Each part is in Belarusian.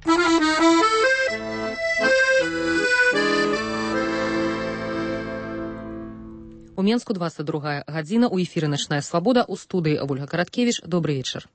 У Менску 22 гадзіна, у эфіры «Начная свабода», у студыі Ольга Караткевіч. Добрый вечар.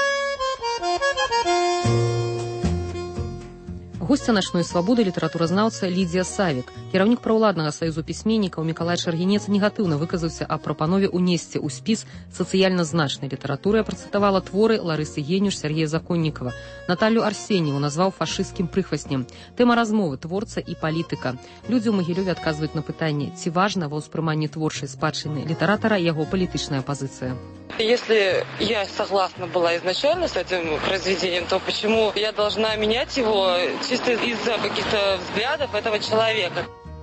Госця «Начной свабоды» літаратуразнаўца Лідзія Савік. Кіраўнік праўладнага саюзу пісьменнікаў Мікалай Шаргінец негатыўна выказаўся аб прапанове ўнесці ў спіс сацыяльна значнай літаратуры, працытавала творы Ларысы Генюш, Сергея Законнікава. Наталью Арсеньеву назваў фашысцкім прыхвасцем. Тэма размовы творца і палітыка. Людзі ў Магілёве адказваюць на пытанне, ці важна ва ўспрыманні творчай спадчыны літаратара яго палітычная пазіцыя. Если я согласна была изначально с этим произведением, то почему я должна менять его чисто из-за каких-то взглядов этого человека?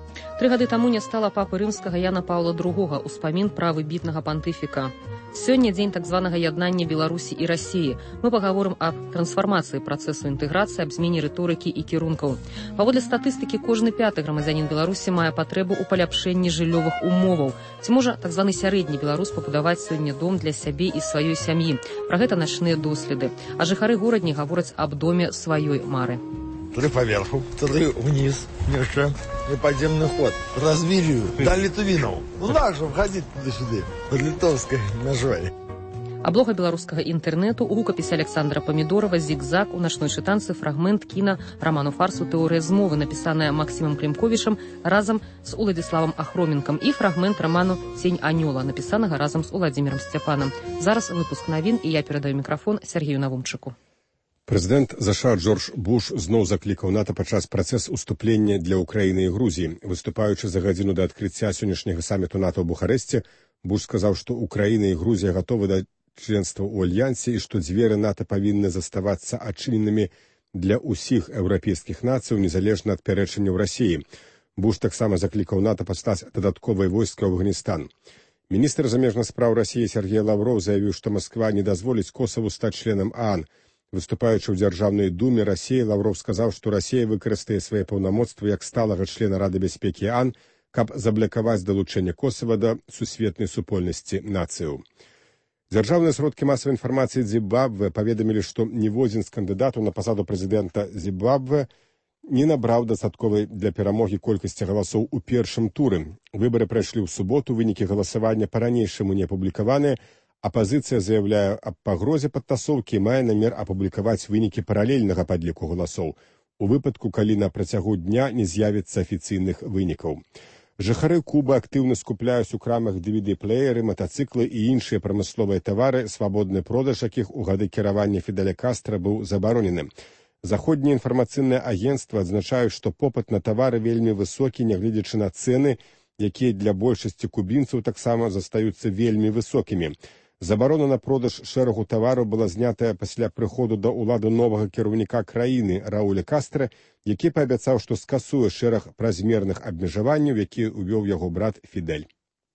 3 гады таму не стала папы рымскага Яна Паўла II, успамін пра выбітнага пантыфіка. Сёння дзень так званага яднання Беларусі і Расіі. Мы пагаворым аб трансфармацыі працэсу інтэграцыі, аб змене рыторыкі і кірункаў. Паводле статыстыкі, кожны 5-ы грамадзянін Беларусі мае патрэбу ў паляпшэнні жыллёвых умоваў. Ці можа так званы сярэдні беларус пабудаваць сёння дом для сябе і сваёй сям'і? Пра гэта начныя доследы. А жыхары горадні гавораць аб доме сваёй мары. 3 поверху, 3 вниз, еще и подземный ход. Развилью, до литовинов. Ну так же входить туда-сюда, под литовской межой. Аблога беларускага інтэрнэту, у рукапісе Александра Памідорова «Зігзаг», у начной чытанцы фрагмент кіна раману фарсу «Тэорыя змовы», напісаная Максімам Клімковічам разам з Уладзіславам Ахроменкам, і фрагмент раману «Цень анёла», напісанага разам з Уладзімірам Сцяпанам. Зараз выпуск навін, і я перадаю мікрафон Сергею Навумчыку. Прэзідэнт ЗША Джордж Буш зноў заклікаў НАТО падчас працэс уступлення для Украіны і Грузіі. Выступаючы за гадзіну да адкрыцця сённяшняга саміту НАТО ў Бухарэсце, Буш сказаў, што Украіна і Грузія гатовы да членства ў альянсе і што дзверы НАТО павінны заставацца адчыненымі для ўсіх еўрапейскіх нацый, незалежна ад пярэчанняў Расіі. Буш таксама заклікаў НАТО паслаць дадатковыя войскі ў Афганістан. Міністр замежных спраў Расіі Сергей Лавров заявіў, што Масква не дазволіць Косаву стаць членам ААН. Выступаючы ў Дзяржаўнай думе Расіі, Лавров сказаў, што Расія выкарыстае свае паўнамоцтвы як сталага члена Рады бяспекі ААН, каб заблакаваць далучэнне Косава да сусветнай супольнасці нацыяў. Дзяржаўныя сродкі масавай інфармацыі Зімбабве паведамілі, што ніводзін з кандыдатаў на пасаду прэзідэнта Зімбабве не набраў дастатковай для перамогі колькасці галасоў у першым туры. Выбары прайшлі ў суботу, вынікі галасавання па-ранейшаму не апублікаваныя. Апазіцыя заяўляе аб пагрозе падтасоўкі і мае намер апублікаваць вынікі паралельнага падліку галасоў у выпадку, калі на працягу дня не з'явіцца афіцыйных вынікаў. Жыхары Кубы актыўна скупляюць у крамах DVD-плееры, матацыклы і іншыя прамысловыя тавары, свабодны продаж якіх у гады кіравання Фідэля Кастра быў забаронены. Заходнія інфармацыйныя агенцтвы адзначаюць, што попыт на тавары вельмі высокі, нягледзячы на цэны, якія для большасці кубінцаў таксама застаюцца вельмі высокімі. Забарона на продаж шэрагу тавараў была знятая пасля прыходу да ўлады новага кіраўніка краіны Рауля Кастра, які паабяцаў, што скасуе шэраг празмерных абмежаванняў, якія ўвёў яго брат Фідель.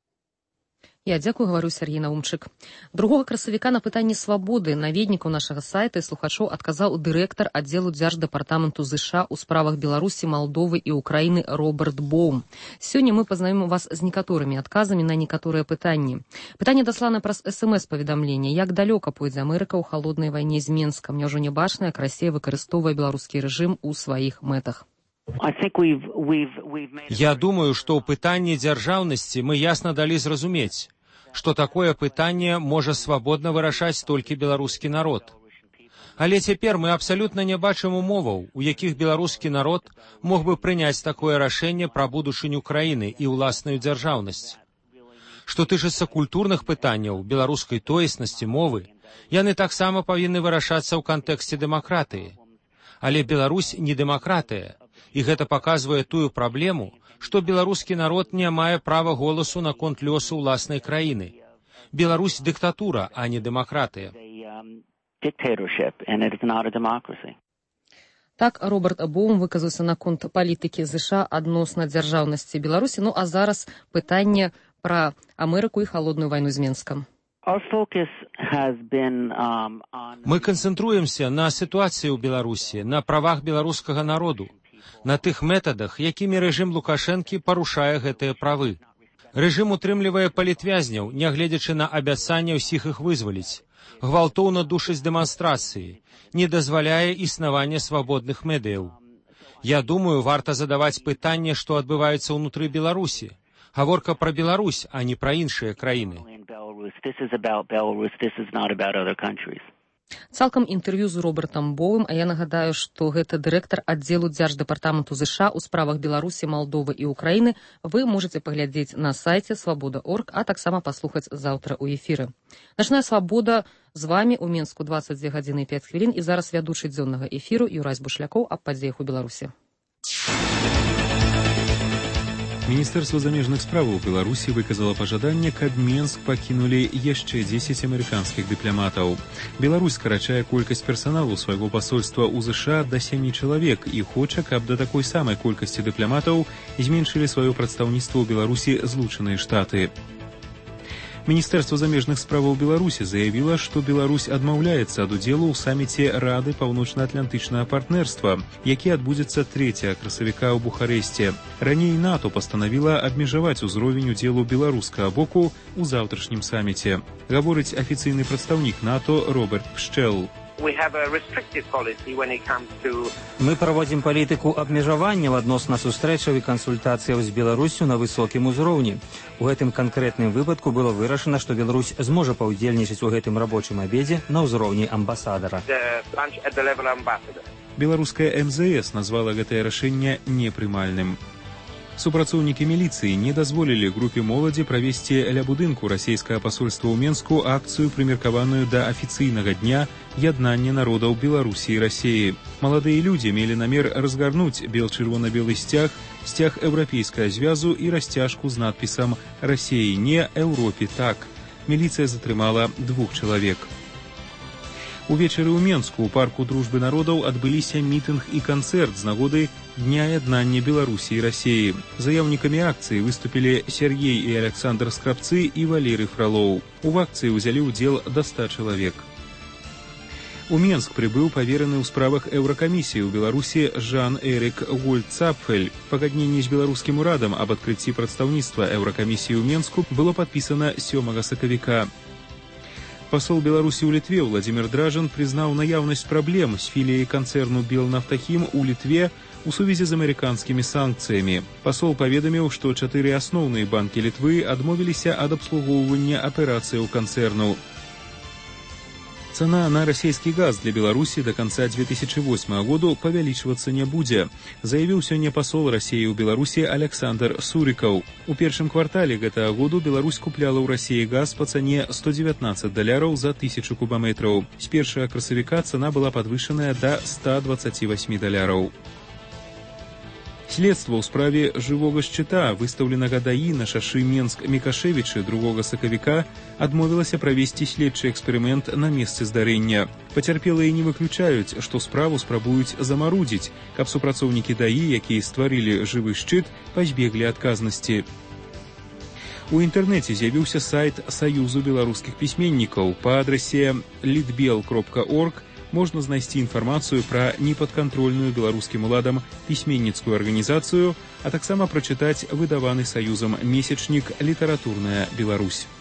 Я дзякую, гавару Сергей Наумчык. 2 красавіка на пытанні свабоды наведнікаў нашага сайта і слухачоў адказаў дырэктар аддзелу Дзярждэпартаменту ЗША ў справах Беларусі, Малдовы і Украіны Роберт Боум. Сёння мы пазнаёмім вас з некаторымі адказамі на некаторыя пытанні. Пытанне даслана праз СМС-паведамленне. Як далёка пойдзе Амерыка ў халоднай вайне з Менскам? Няўжо не бачна, як Расія выкарыстоўвае беларускі рэжым у сваіх мэтах? Я думаю, што ў пытанні дзяржаўнасці мы ясна далі зразумець, што такое пытанне можа свабодна вырашаць толькі беларускі народ. Але цяпер мы абсалютна не бачым умоваў, у якіх беларускі народ мог бы прыняць такое рашэнне пра будучыню краіны і ўласную дзяржаўнасць. Што тычыцца культурных пытанняў, беларускай тоеснасці, мовы, яны таксама павінны вырашацца ў кантэксце дэмакратыі. Але Беларусь не дэмакратыя. І гэта паказвае тую праблему, што беларускі народ не мае права голасу наконт лёсу ўласнай краіны. Беларусь – дыктатура, а не дэмакратыя. Так Роберт Боум выказаўся наконт палітыкі ЗША адносна дзяржаўнасці Беларусі. Ну а зараз пытанне пра Амерыку і халодную вайну з Менскам. Мы канцэнтруемся на сітуацыі ў Беларусі, на правах беларускага народу, на тых метадах, якімі рэжым Лукашэнкі парушае гэтыя правы. Рэжым утрымлівае палітвязняў, нягледзячы на абяцанне ўсіх іх вызваліць, гвалтоўна душаць дэманстрацыі, не дазваляе існавання свабодных медыяў. Я думаю, варта задаваць пытанне, што адбываецца ўнутры Беларусі. Гаворка пра Беларусь, а не пра іншыя краіны. Цалкам інтэрв'ю з Робертам Боуэм, а я нагадаю, што гэта дырэктар аддзелу Дзярждэпартаменту ЗША ў справах Беларусі, Малдовы і Украіны. Вы можаце паглядзець на сайце свабода.орг, а таксама паслухаць заўтра ў эфіры. Начная свабода з вамі ў Менску 22 гадзіны і 5 хвілін, і зараз вядучы дзённага эфіру Юрась Бушлякоў аб падзеях у Беларусі. Міністэрства замежных справаў Беларусі выказала пажаданне, каб Менск пакінулі яшчэ 10 амерыканскіх дыпламатаў. Беларусь скарачае колькасць персаналу свайго пасольства ў ЗША да 7 чалавек і хоча, каб да такой самай колькасці дыпламатаў зменшылі сваё прадстаўніцтва ў Беларусі Злучаныя Штаты. Міністэрства замежных справаў Беларусі заявіла, што Беларусь адмаўляецца ад удзелу ў саміце Рады паўночна-атлантычнага партнерства, які адбудзецца 3 красавіка ў Бухарэсце. Раней НАТО пастанавіла абмежаваць узровень удзелу беларускага боку ў заўтрашнім саміце. Гаворыць афіцыйны прадстаўнік НАТО Роберт Пшчэл. Мы праводзім палітыку абмежавання адносна сустрэчаў і кансультацыяў з Беларусю на высокім узроўні. У гэтым канкрэтным выпадку было вырашана, што Беларусь зможа паўдзельнічаць у гэтым рабочым абедзе на ўзроўні амбасадара. Беларуская МЗС назвала гэтае рашэнне непрымальным. Супрацоўнікі міліцыі не дазволілі групе моладзі правесці ля будынку расійскага пасольства ў Менску акцыю, прымеркаваную да афіцыйнага дня яднання народаў Беларусі і Расіі. Маладыя людзі мелі намер разгарнуць бел-чырвона-белы сцяг, сцяг еўрапейскага звязу і расцяжку з надпісам «Расіі не, Еўропе так». Міліцыя затрымала 2 чалавек. Увечары ў Менску ў парку дружбы народаў адбыліся мітынг і канцэрт з нагоды Дня яднання Беларусі і Расіі. Заяўнікамі акцыі выступілі Сергей і Александр Скрабцы і Валерый Фролоў. У акцыі ўзялі ўдзел да 100 чалавек. У Менск прыбыў павераны ў справах Еўракамісіі ў Беларусі Жан-Эрик Гольцапфель. Пагадненне з беларускім урадам аб адкрыцці прадстаўніцтва Еўракамісіі ў Менску было падпісана 7 сакавіка. Пасол Беларусі ў Літве Владзімір Дражан прызнаў наяўнасць праблем з філіяй канцэрну Белнафтахім у Літве у сувязі з амерыканскімі санкцыямі. Пасол паведаміў, што 4 асноўныя банкі Літвы адмовіліся ад абслугоўвання аперацыяў канцэрну. Цана на расійскі газ для Беларусі да канца 2008 году павялічвацца не будзе, заявіў сёння пасол Расіі ў Беларусі Александр Сурікаў. У першым квартале гэтага году Беларусь купляла ў Расіі газ па цане $119 за 1000 кубаметраў. З 1 красавіка цана была падвышаная да $128. Следства ў справе жывога шчыта, выстаўленага ДАІ на шашы Менск-Мікашевічы 2 сакавіка, адмовілася правесці следчы эксперымент на месцы здарэння. Пацярпелыя не выключаюць, што справу спрабуюць замарудзіць, каб супрацоўнікі ДАІ, якія стварылі жывы шчыт, пазбеглі адказнасці. У інтэрнэце з'явіўся сайт Саюзу беларускіх пісьменнікаў. Па адрасе litbel.org можна знайсці інфармацыю пра непадкантрольную беларускім уладам пісьменніцкую арганізацыю, а таксама прачытаць выдаваны Саюзам месячнік «Літаратурная Беларусь».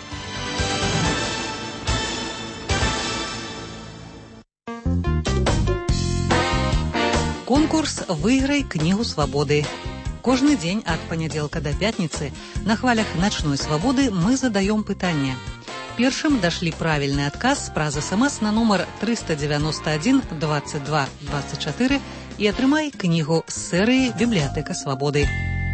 Конкурс «Выиграй книгу свободы». Кожны дзень ад панядзелка да пятніцы на хвалях начной свабоды мы задаём пытанне. Першым дашлі правільны адказ праз СМС на нумар 391 22 24 і атрымай кнігу з серыі «Бібліятэка свабоды».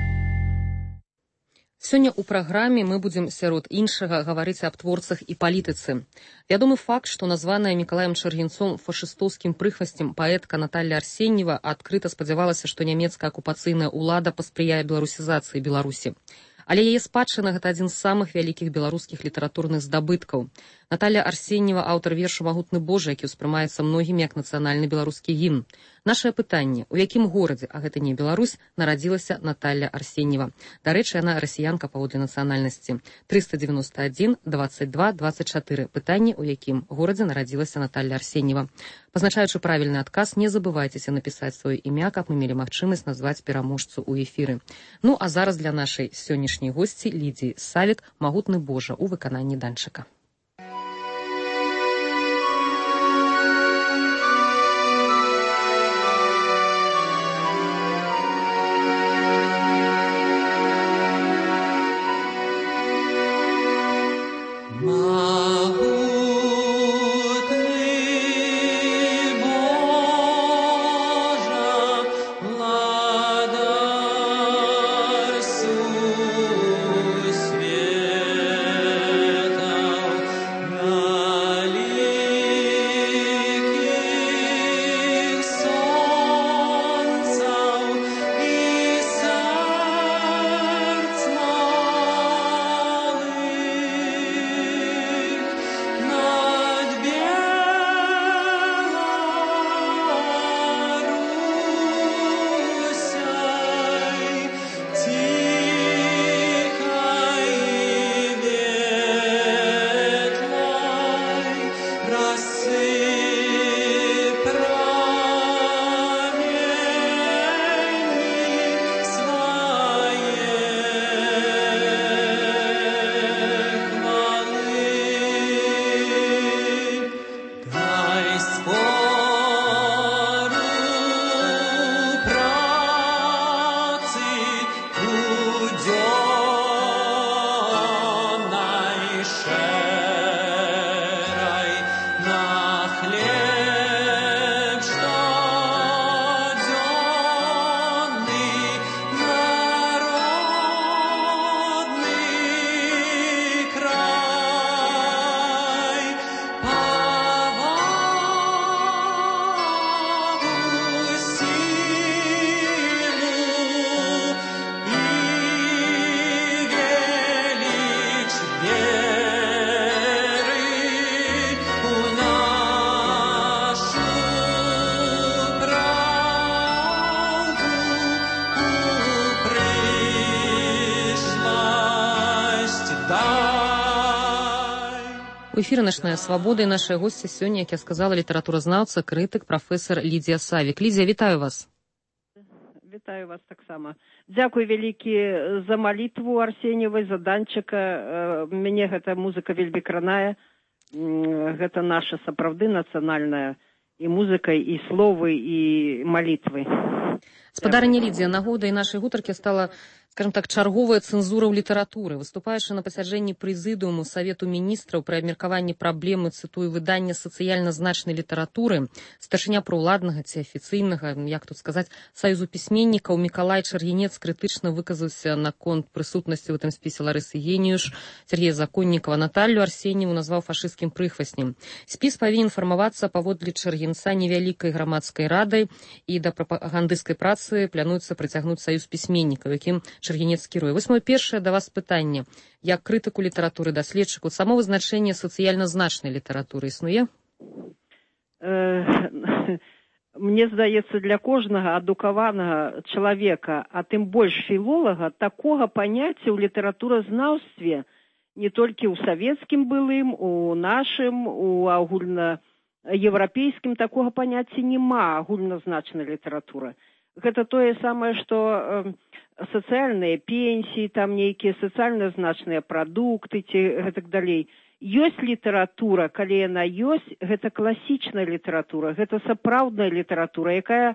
Сёння ў праграме мы будзем сярод іншага гаварыць аб творцах і палітыцы. Вядомы факт, што названая Мікалаем Чаргінцом фашыстоўскім прыхвасцем паэтка Наталля Арсеньева адкрыта спадзявалася, што нямецкая акупацыйная ўлада паспрыяе беларусізацыі Беларусі. Але яе спадчына – гэта адзін з самых вялікіх беларускіх літаратурных здабыткаў. Наталля Арсеньева – аўтар вершу «Магутны Божа», які ўспрымаецца многімі як нацыянальны беларускі гімн. Нашае пытанне – у якім горадзе, а гэта не Беларусь, нарадзілася Наталля Арсеньева? Дарэчы, яна расіянка паводле нацыянальнасці. 391 22 24. Пытанне, у якім горадзе нарадзілася Наталля Арсеньева. Пазначаючы правільны адказ, не забывайцеся напісаць сваё імя, каб мы мелі магчымасць назваць пераможцу ў эфіры. Ну, а зараз для нашай сённяшняй госці Лідзіі Савік «Магутны Божа» у выкананні Данчыка. У эфіры «Нашная свабода» і нашая госця сёння, як я сказала, літаратуразнаўца, крытык, прафесар Лідзія Савік. Лідзія, вітаю вас. Вітаю вас таксама. Дзякуй вялікі за малітву Арсеньевай, за Данчыка. Мяне гэта музыка вельмі кранае. Гэта наша сапраўды нацыянальная і музыка, і словы, і малітвы. Спадарыня Лідзія, нагодай нашай гутаркі стала, скажем так, чарговая цэнзура ў літаратуры. Выступаючы на пасяджэнні прэзідыуму Савету міністраў пры абмеркаванні праблемы, цытую, выдання сацыяльна значнай літаратуры, старшыня праўладнага ці афіцыйнага, як тут сказаць, саюзу пісьменнікаў Мікалай Чаргінец крытычна выказаўся наконт прысутнасці ў гэтым спісе Ларысы Геніюш, Сергея Законнікава, Наталлю Арсеньеву назваў фашысцкім прыхваснем. Спіс павінен фармавацца паводле Чаргінца невялікай грамадскай радай, і да прапагандысцкай працы плануецца прыцягнуць саюз пісьменнікаў, якім Чаргінец кіруе. Вось маё першае да вас пытанне. Як крытыку літаратуры, даследчыку, само вызначэнне сацыяльна значнай літаратуры існуе? Мне здаецца, для кожнага адукаванага чалавека, а тым больш філолага, такога паняцця ў літаратуразнаўстве не толькі ў савецкім былым, у нашым, у агульнаеўрапейскім такога паняцця няма агульназначнай літаратуры. Гэта тое самае, што сацыяльныя пенсіі, там нейкія сацыяльна значныя прадукты ці гэтак далей. Ёсць літаратура, калі яна ёсць, гэта класічная літаратура, гэта сапраўдная літаратура, якая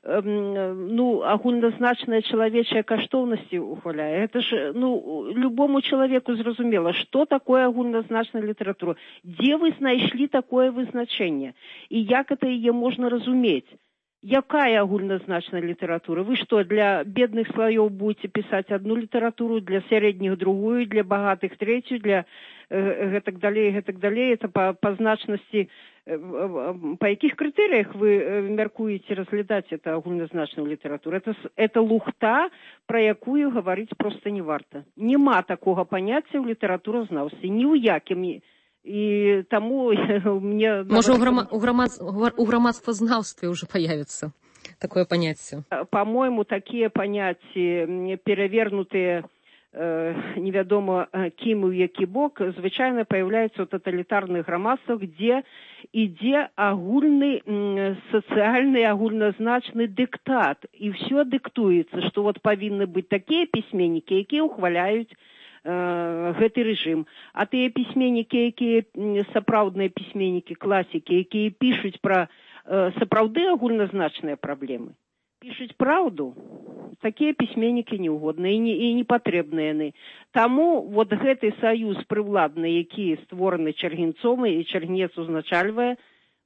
агульназначныя чалавечыя каштоўнасці ухваляе. Гэта ж любому чалавеку зразумела, што такое агульназначная літаратура, дзе вы знайшлі такое вызначэнне і як это яе можна разумець. Якая агульназначная літаратура? Вы што, для бедных слоёў будете пісаць одну літаратуру, для сярэдніх другую, для багатых третью, для гэтак далей, гэтак далей. Это па значнасці, па якіх крытэрыях вы мяркуеце разглядаць это агульназначную літаратуру? Это лухта, пра якую гаварыць проста не варта. Нема такога паняцця ў літаратуразнаўстве, ні ў якім. І таму мне... Можа, у грамадствазнаўстве ўжо появіцца такое паняцце? По-моему, такія паняцці, перавернутыя невядома кім у які бок, звычайна паяўляюцца ў таталітарных грамадствах, дзе ідзе агульны сацыяльны агульназначны дыктат. І ўсё дыктуецца, што вот павінны быць такія пісьменнікі, якія ўхваляюць гэты рэжым. А тыя пісьменнікі, якія сапраўдныя пісьменнікі, класікі, якія пішуць пра сапраўды агульназначныя праблемы, пішуць праўду, такія пісьменнікі неўгодныя і не патрэбныя яны. Таму вот гэты саюз прыўладны, які створаны Чаргінцом і Чаргінец узначальвае,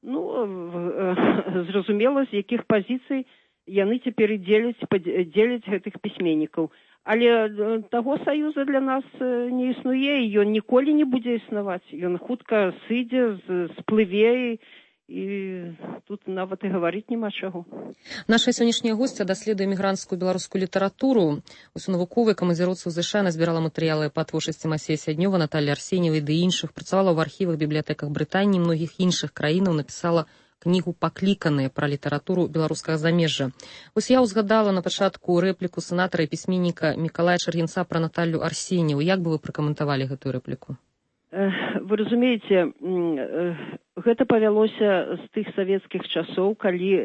зразумела, з якіх пазіцый яны цяпер дзеляць гэтых пісьменнікаў. Але таго саюза для нас не існуе, і ён ніколі не будзе існаваць. Ён хутка сыдзе, сплыве, і тут нават і гаварыць няма чаго. Наша сённяшняя госця даследуе эмігранцкую беларускую літаратуру. У навуковай камандзіроўцы ў ЗША назбірала матэрыялы па творчасці Масея Сяднёва, Наталлі Арсеньевай ды іншых, працавала ў архівах, бібліятэках Брытаніі, многіх іншых краінаў, напісала кнігу «Пакліканыя» пра літаратуру беларускага замежжа. Вось я ўзгадала на пачатку рэпліку сенатара і пісьменніка Мікалая Чаргінца пра Наталлю Арсеньеву. Як бы вы пракаментавалі гэтую рэпліку? Вы разумееце, гэта павялося з тых савецкіх часоў, калі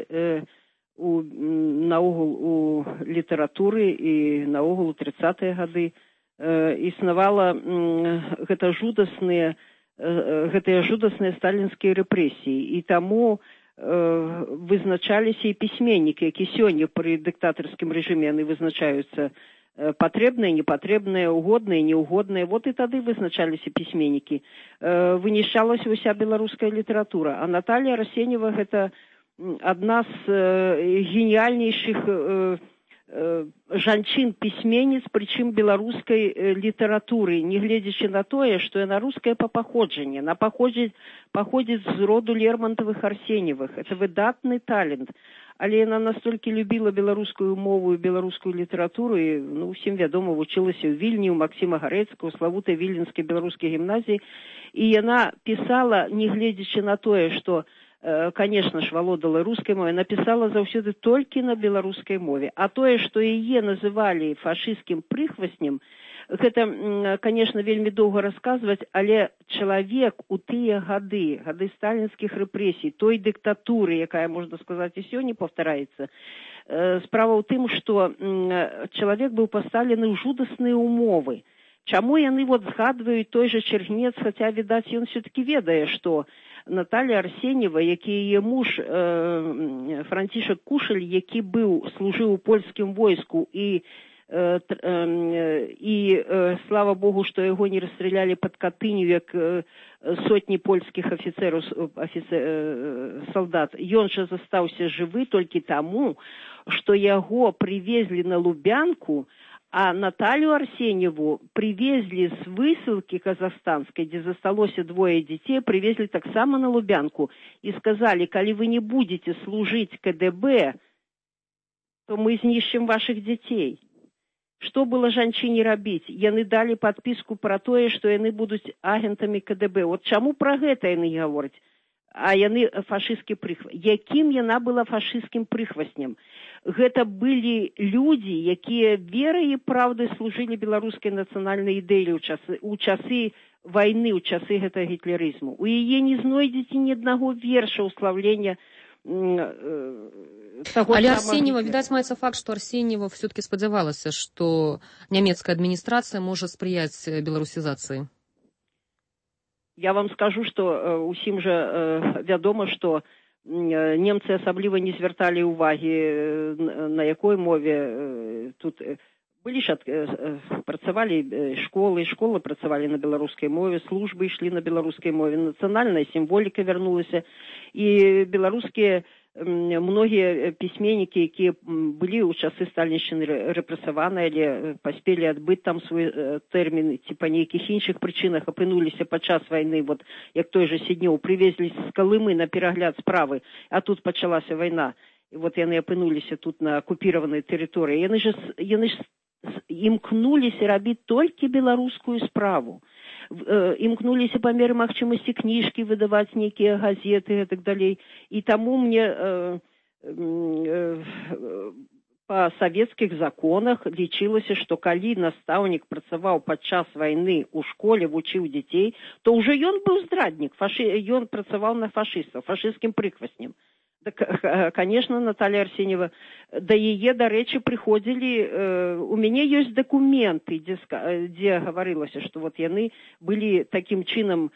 наогул у літаратуры і наогул у 30-е гады існавала гэтыя жудасныя сталінскія рэпрэсіі. І таму вызначаліся і пісьменнікі, які сёння пры дыктатарскім рэжыме яны вызначаюцца патрэбныя, непатрэбныя, угодныя, неугодныя. Вот і тады вызначаліся пісьменнікі. Вынішчалася ўся беларуская літаратура. А Наталля Арсеньева гэта адна з геніяльнейшых жанчын-пісьменніц, прычым беларускай літаратуры, не гледзячы на тое, што яна руская па паходжанні. Яна паходзіць з роду Лермонтавых Арсеньевых. Это выдатны талент. Але яна настолькі любіла беларускую мову і беларускую літаратуру, і усім вядома, вучылася ў Вільні, у Максіма Гарэцкага, у славутай віленскай беларускай гімназіі. І яна пісала, не гледзячы на тое, што конечно ж, валодала рускай мовай, напісала заўсёды толькі на беларускай мове. А тое, што яе называлі фашысцкім прыхваснем, Гэта, конечно, вельмі доўга расказваць, але чалавек у тыя гады сталінскіх рэпрэсій, той дыктатуры, якая, можна сказаць, і сёння паўтараецца, справа ў тым, што чалавек быў пастаўлены ў жудасныя умовы. Чаму яны згадваюць той жа Чэргнец, хаця, відаць, ён все-таки ведае, што Наталья Арсеньева, які яе муж Францішак Кушель, які служыў у польскім войску і слава Богу, што яго не расстралялі пад Катыню, як сотні польскіх салдат. Ён жа застаўся жывы толькі таму, што яго прывезлі на Лубянку, а Наталью Арсеньеву привезли с высылки казахстанской, где засталося 2 детей, привезли так само на Лубянку и сказали, коли вы не будете служить КДБ, то мы знищим ваших детей. Что было жанчыне рабіць? Яны дали подписку про тое, что яны будут агентами КДБ. Вот чаму про гэта яны говорят? А яны фашистский прихвост. Яким яна была фашистским прихвостнем? Гэта былі людзі, якія верай і праўдай служылі беларускай нацыянальнай ідэі ў часы вайны, ў часы гэтага гітлерызму. У яе не знойдзеце ні аднаго верша ўславлення таго. Але Арсеньева, відаць, маецца факт, што Арсеньева все-таки спадзявалася, што нямецкая адміністрацыя можа спрыяць беларусізацыі. Я вам скажу, што усім жа вядома, што немцы асабліва не звярталі ўвагі, на якой мове тут былі ж працавалі школы працавалі на беларускай мове, службы ішлі на беларускай мове, нацыянальная сімволіка вярнулася, і беларускія многія пісьменнікі, якія былі ў часы сталіншчыны рэпрэсаваны, але паспелі адбыць там свой тэрмін, ці па нейкіх іншых прычынах апынуліся падчас вайны, як той жа Сіднёў, прывезлі з Калымы на перагляд справы, а тут пачалася вайна. І яны апынуліся тут на акупіраванай тэрыторыі. Яны ж імкнуліся рабіць толькі беларускую справу. Імкнуліся па меры магчымасці кніжкі выдаваць, нейкія газеты і так далей. І таму мне па савецкіх законах лічылася, што калі настаўнік працаваў падчас вайны ў школе, вучыў дзяцей, то ўжо ён быў здраднік, ён працаваў на фашыстаў, фашысцкім прыхваснем. Конечно, Наталья Арсеньева, да яе, дарэчы, прыходзілі, у мяне ёсць дакументы, дзе гаварылася, што яны былі такім чынам,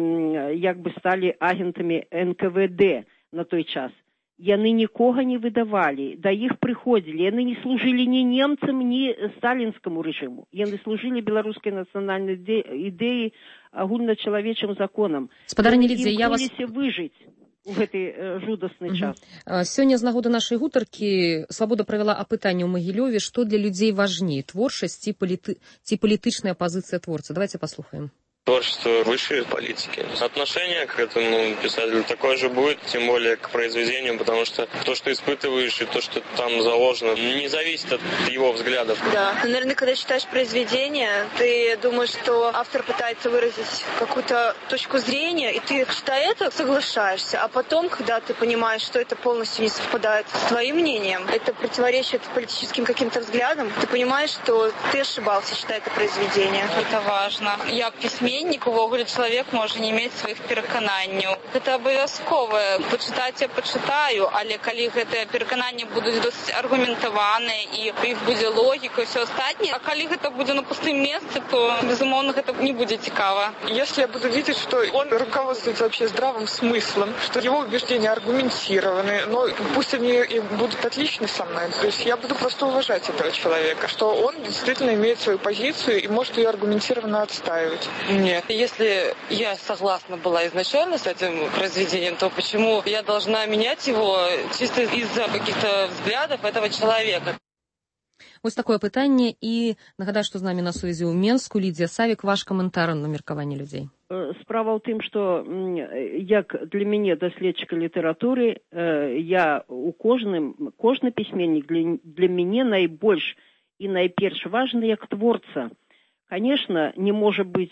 як бы сталі агентамі НКВД на той час. Яны нікога не выдавалі, да іх прыходзілі, яны не служылі ні немцам, ні сталінскаму рэжыму. Яны служылі беларускай нацыянальнай ідэі, агульначалавечым законам. Спадарыня Лідзія, я вас... выжыць у гэты жудасны час. Сёння з нагоды нашай гутаркі Свабода правяла апытанне ў Магілёве, што для людзей важней, творчасць ці палітычная пазіцыя творца. Давайте паслухаем. Творчество высшей политики. Отношение к этому писателю такое же будет, тем более к произведению, потому что то, что испытываешь, и то, что там заложено, не зависит от его взглядов. Да. Наверное, когда читаешь произведение, ты думаешь, что автор пытается выразить какую-то точку зрения, и ты, читая это, соглашаешься. А потом, когда ты понимаешь, что это полностью не совпадает с твоим мнением, это противоречит политическим каким-то взглядам, ты понимаешь, что ты ошибался, читая это произведение. Это важно. Я письменник, увогуле чалавек можа не мець сваіх перакананняў. Гэта абавязковае. Пачытаць я пачытаю, але калі гэтыя перакананні будуць досыць аргументаваныя і у іх будзе логіка і ўсё астатняе, а калі гэта будзе на пустым месцы, то, безумоўно, гэта не будзе цікава. Если я буду видеть, что он руководствуется вообще здравым смыслом, что его убеждения аргументированы, но пусть они и будут отличны со мной, то есть я буду просто уважать этого человека, что он действительно имеет свою позицию и может ее аргументированно отстаивать. Нет, если я согласна была изначально с этим произведением, то почему я должна менять его чисто из-за каких-то взглядов этого человека? Вось такое пытанне, і нагадаю, што з намі на сувязі ў Менску Лідзія Савік, ваш каментар на меркаванне людзей. Справа ў тым, што як для мяне даследчыка літаратуры, я у кожны пісьменнік для мяне найбольш і найперш важны як творца. Конечно, не можа быць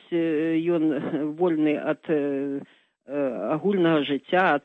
ён вольны ад агульнага жыцця, ад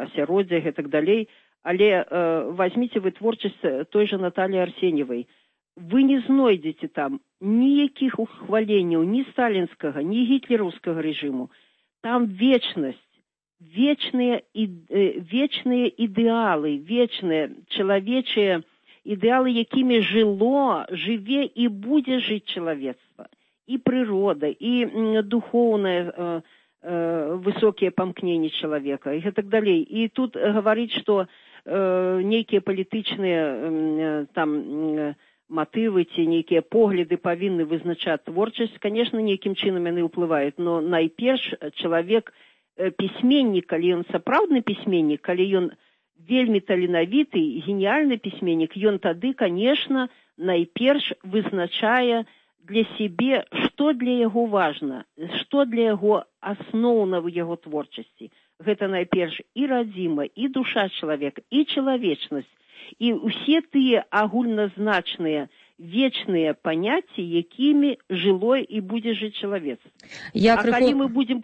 асяроддзя і так далей, але возьмите вы творчасць той же Натальи Арсеньевой. вы не знойдзеце там ніякіх ухваленняў, ні сталінскага, ні гітлераўскага рэжыму. Там вечнасць, вечныя ідэалы, вечныя чалавечыя ідэалы, якімі жыве і будзе жыць чалавецтва. І прырода, і духоўнае высокія памкненні чалавека, і гэтак далей. І тут гаварыць, што нейкія палітычныя там матывы ці нейкія погляды павінны вызначаць творчасць, конечно, нейкім чынам яны ўплываюць, но найперш чалавек пісьменнік, калі ён сапраўдны пісьменнік, калі ён вельмі таленавіты, геніальны пісьменнік, ён тады, конечно, найперш вызначае для сябе, што для яго важна, што для яго асноўна ў яго творчасці. Гэта найперш і радзіма, і душа чалавека, і чалавечнасць, і ўсе тыя агульназначныя вечныя паняцці, якімі жыло і будзе жыць чалавецтва. Калі мы будзем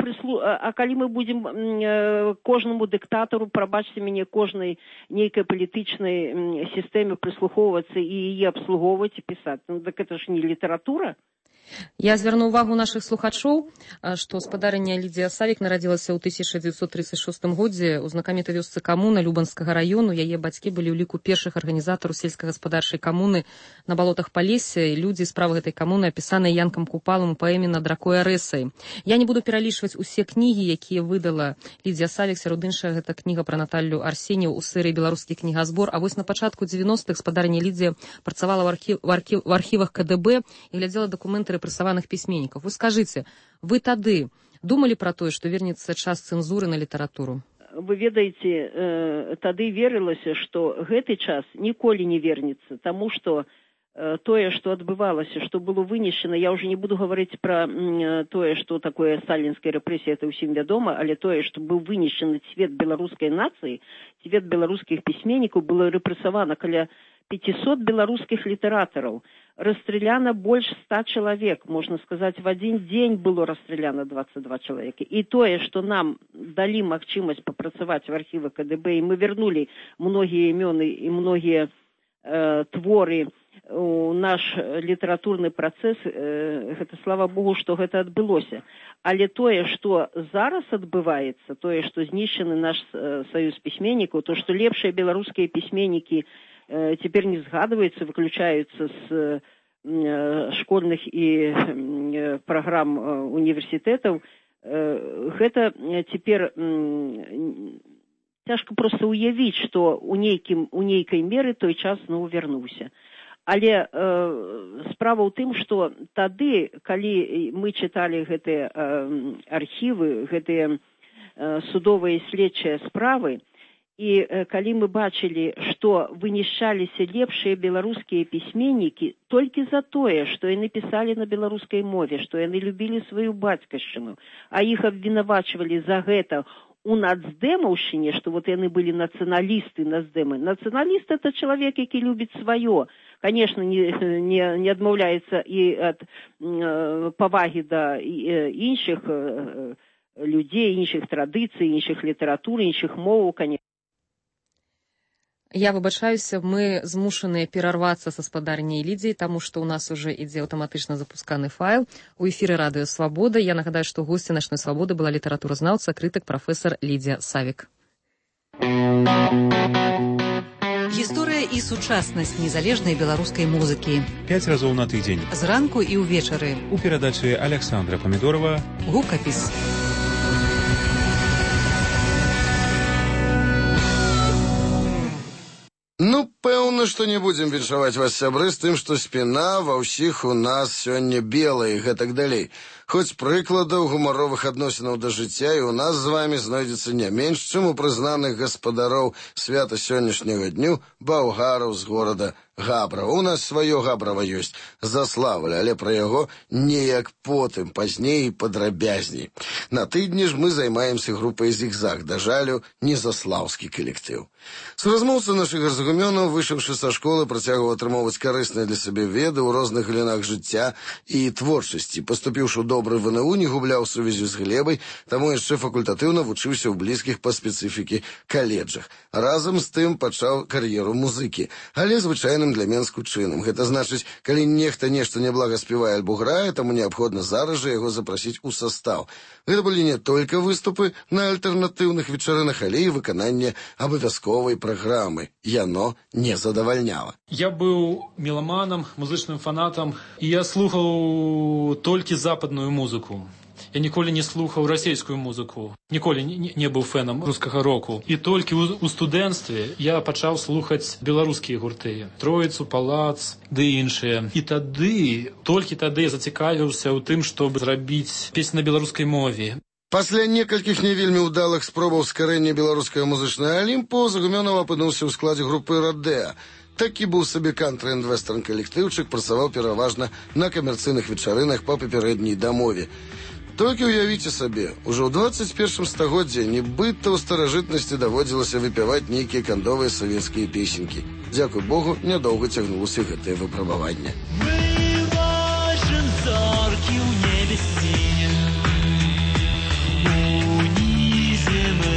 кожнаму дыктатару, прабачце мяне, кожнай нейкай палітычнай сістэме прыслухоўвацца і яе абслугоўваць і пісаць, ну так это ж не літаратура. Я звярну ўвагу нашых слухачоў, што спадарыня Лідзія Савік нарадзілася ў 1936 годзе ў знакамітай вёсцы Камуна Любанскага раёну. Яе бацькі былі ў ліку першых арганізатараў сельскагаспадарчай камуны на балотах Палесся, і людзі справы гэтай камуны апісаныя Янкам Купалам у паэме «Над ракой Арэсай». Я не буду пералічваць усе кнігі, якія выдала Лідзія Савік, сярод іншага гэта кніга пра Наталлю Арсеньеву ў серыі «Беларускі кнігазбор». А вось на пачатку 90-х спадарыня Лідзія працавала ў архівах КДБ і глядзела дакументы рэпрэсаваных пісьменнікаў. Вы скажыце, вы тады думалі пра тое, што вернецца час цэнзуры на літаратуру? Вы ведаеце, тады верылася, што гэты час ніколі не вернецца, таму што тое, што адбывалася, што было вынесена, я ўжо не буду гаварыць пра тое, што такое сталінская рэпрэсія, это ўсім вядома, але тое, што быў вынесены цвет беларускай нацыі, цвет беларускіх пісьменнікаў, было рэпрэсавана каля 500 беларускіх літаратараў. Расстреляно больше 100 человек, можно сказать, в один день было расстреляно 22 человека. И тое, что нам дали магчымасць папрацаваць в архівах КДБ, и мы вернули многие имёны и многие творы у наш літаратурны працэс, гэта слава Богу, што гэта адбылося. Але тое, што зараз адбываецца, тое, што знішчаны наш саюз пісьменнікаў, то, што лепшыя беларускія пісьменнікі теперь не згадываются, выключаются с школьных и программ университетов. Это теперь цяжка просто уявіць, што у нейкай меры той час зноў вярнуўся. Але справа ў тым, што тады, калі мы чыталі гэтыя архівы, гэтыя судовыя следчыя справы, і калі мы бачылі, што вынішчаліся лепшыя беларускія пісьменнікі толькі за тое, што яны пісалі на беларускай мове, што яны любілі сваю бацькаўшчыну, а іх абвінавачвалі за гэта у нацдэмаўшчыне, што вот яны былі нацыяналісты, нацдэмы. Нацыяналіст – это чалавек, які любіць сваё. Конечно, не адмаўляецца і ад павагі да іншых людзей, іншых традыцый, іншых літаратур, іншых моваў, конечно. Я выбачаюся, мы змушаныя перарвацца са спадарняй Лідзіяй, таму што ў нас уже ідзе аўтаматычна запусканы файл. У эфіры радыё «Свабода». Я нагадаю, што госця «Начной свабоды» была літаратуразнаўца, крытык, прафесар Лідзія Савік. Гісторыя і сучаснасць незалежнай беларускай музыкі. 5 разоў на тыдзень. Зранку і ўвечары. У перадачы Александра Памідорова. Гукапіс. Ну, пэўна, што не будзем віншаваць вас, сябры, з тым, што спіна ва ўсіх у нас сёння белая і гэтак далей. Хоць прыкладаў гумаровых адносінаў да жыцця і ў нас з вамі знойдзецца не менш, чым у прызнаных гаспадароў свята сённяшняга дню баўгараў з горада Габрава. У нас сваё Габрава ёсць, Заславля, але пра яго неяк потым, пазней і падрабязней. На тыдні ж мы займаемся групай «Зігзаг», да жалю, не заслаўскі калектыў. Суразмоўца нашых разгумёнаў, вышыўшы са школы, працягваў атрымоўваць карысныя для сябе веды ў розных галінах жыцця і творчасці. Паступіўшы ў добры ВНУ, не губляў сувязю з глебай, таму яшчэ факультатыўна вучыўся ў блізкіх па спецыфікі каледжах. Разам з тым пачаў кар'еру музыкі, але звычайна непрымальным для Менску чынам. Гэта значыць, калі нехта нешта няблага спявае альбо грае, таму неабходна зараз жа яго запрасіць у састаў. Гэта былі не толькі выступы на альтэрнатыўных вечарынах, але і выкананне абавязковай праграмы. Яно не задавальняла. Я быў меламанам, музычным фанатам, і я слухаў толькі западную музыку. Я ніколі не слухаў расійскую музыку, ніколі не быў фэнам рускага року. І толькі ў студэнцтве я пачаў слухаць беларускія гурты, Троіцу, Палац ды іншыя. І толькі тады я зацікавіўся ў тым, чтобы зрабіць песню на беларускай мове. Пасля некалькіх не вельмі ўдалых спробаў скарэння беларускага музычнага алімпу Загумёнаў апынуўся ў складзе групы «Родеа». Такі быў сабе кантри-энд-вестерн калектыўчык, працаваў пераважна на камерцыйных вечарынах па папярэдняй дамове. Толькі ўявіце сабе, ужо ў 21 стагоддзі нібыта ў старажытнасці даводзілася выпяваць нейкія кандовыя савецкія песенькі. Дзякуй Богу, нядоўга цягнулася гэтае выпрабаванне. Мы бачым зоркі ў небе сінім, унізім і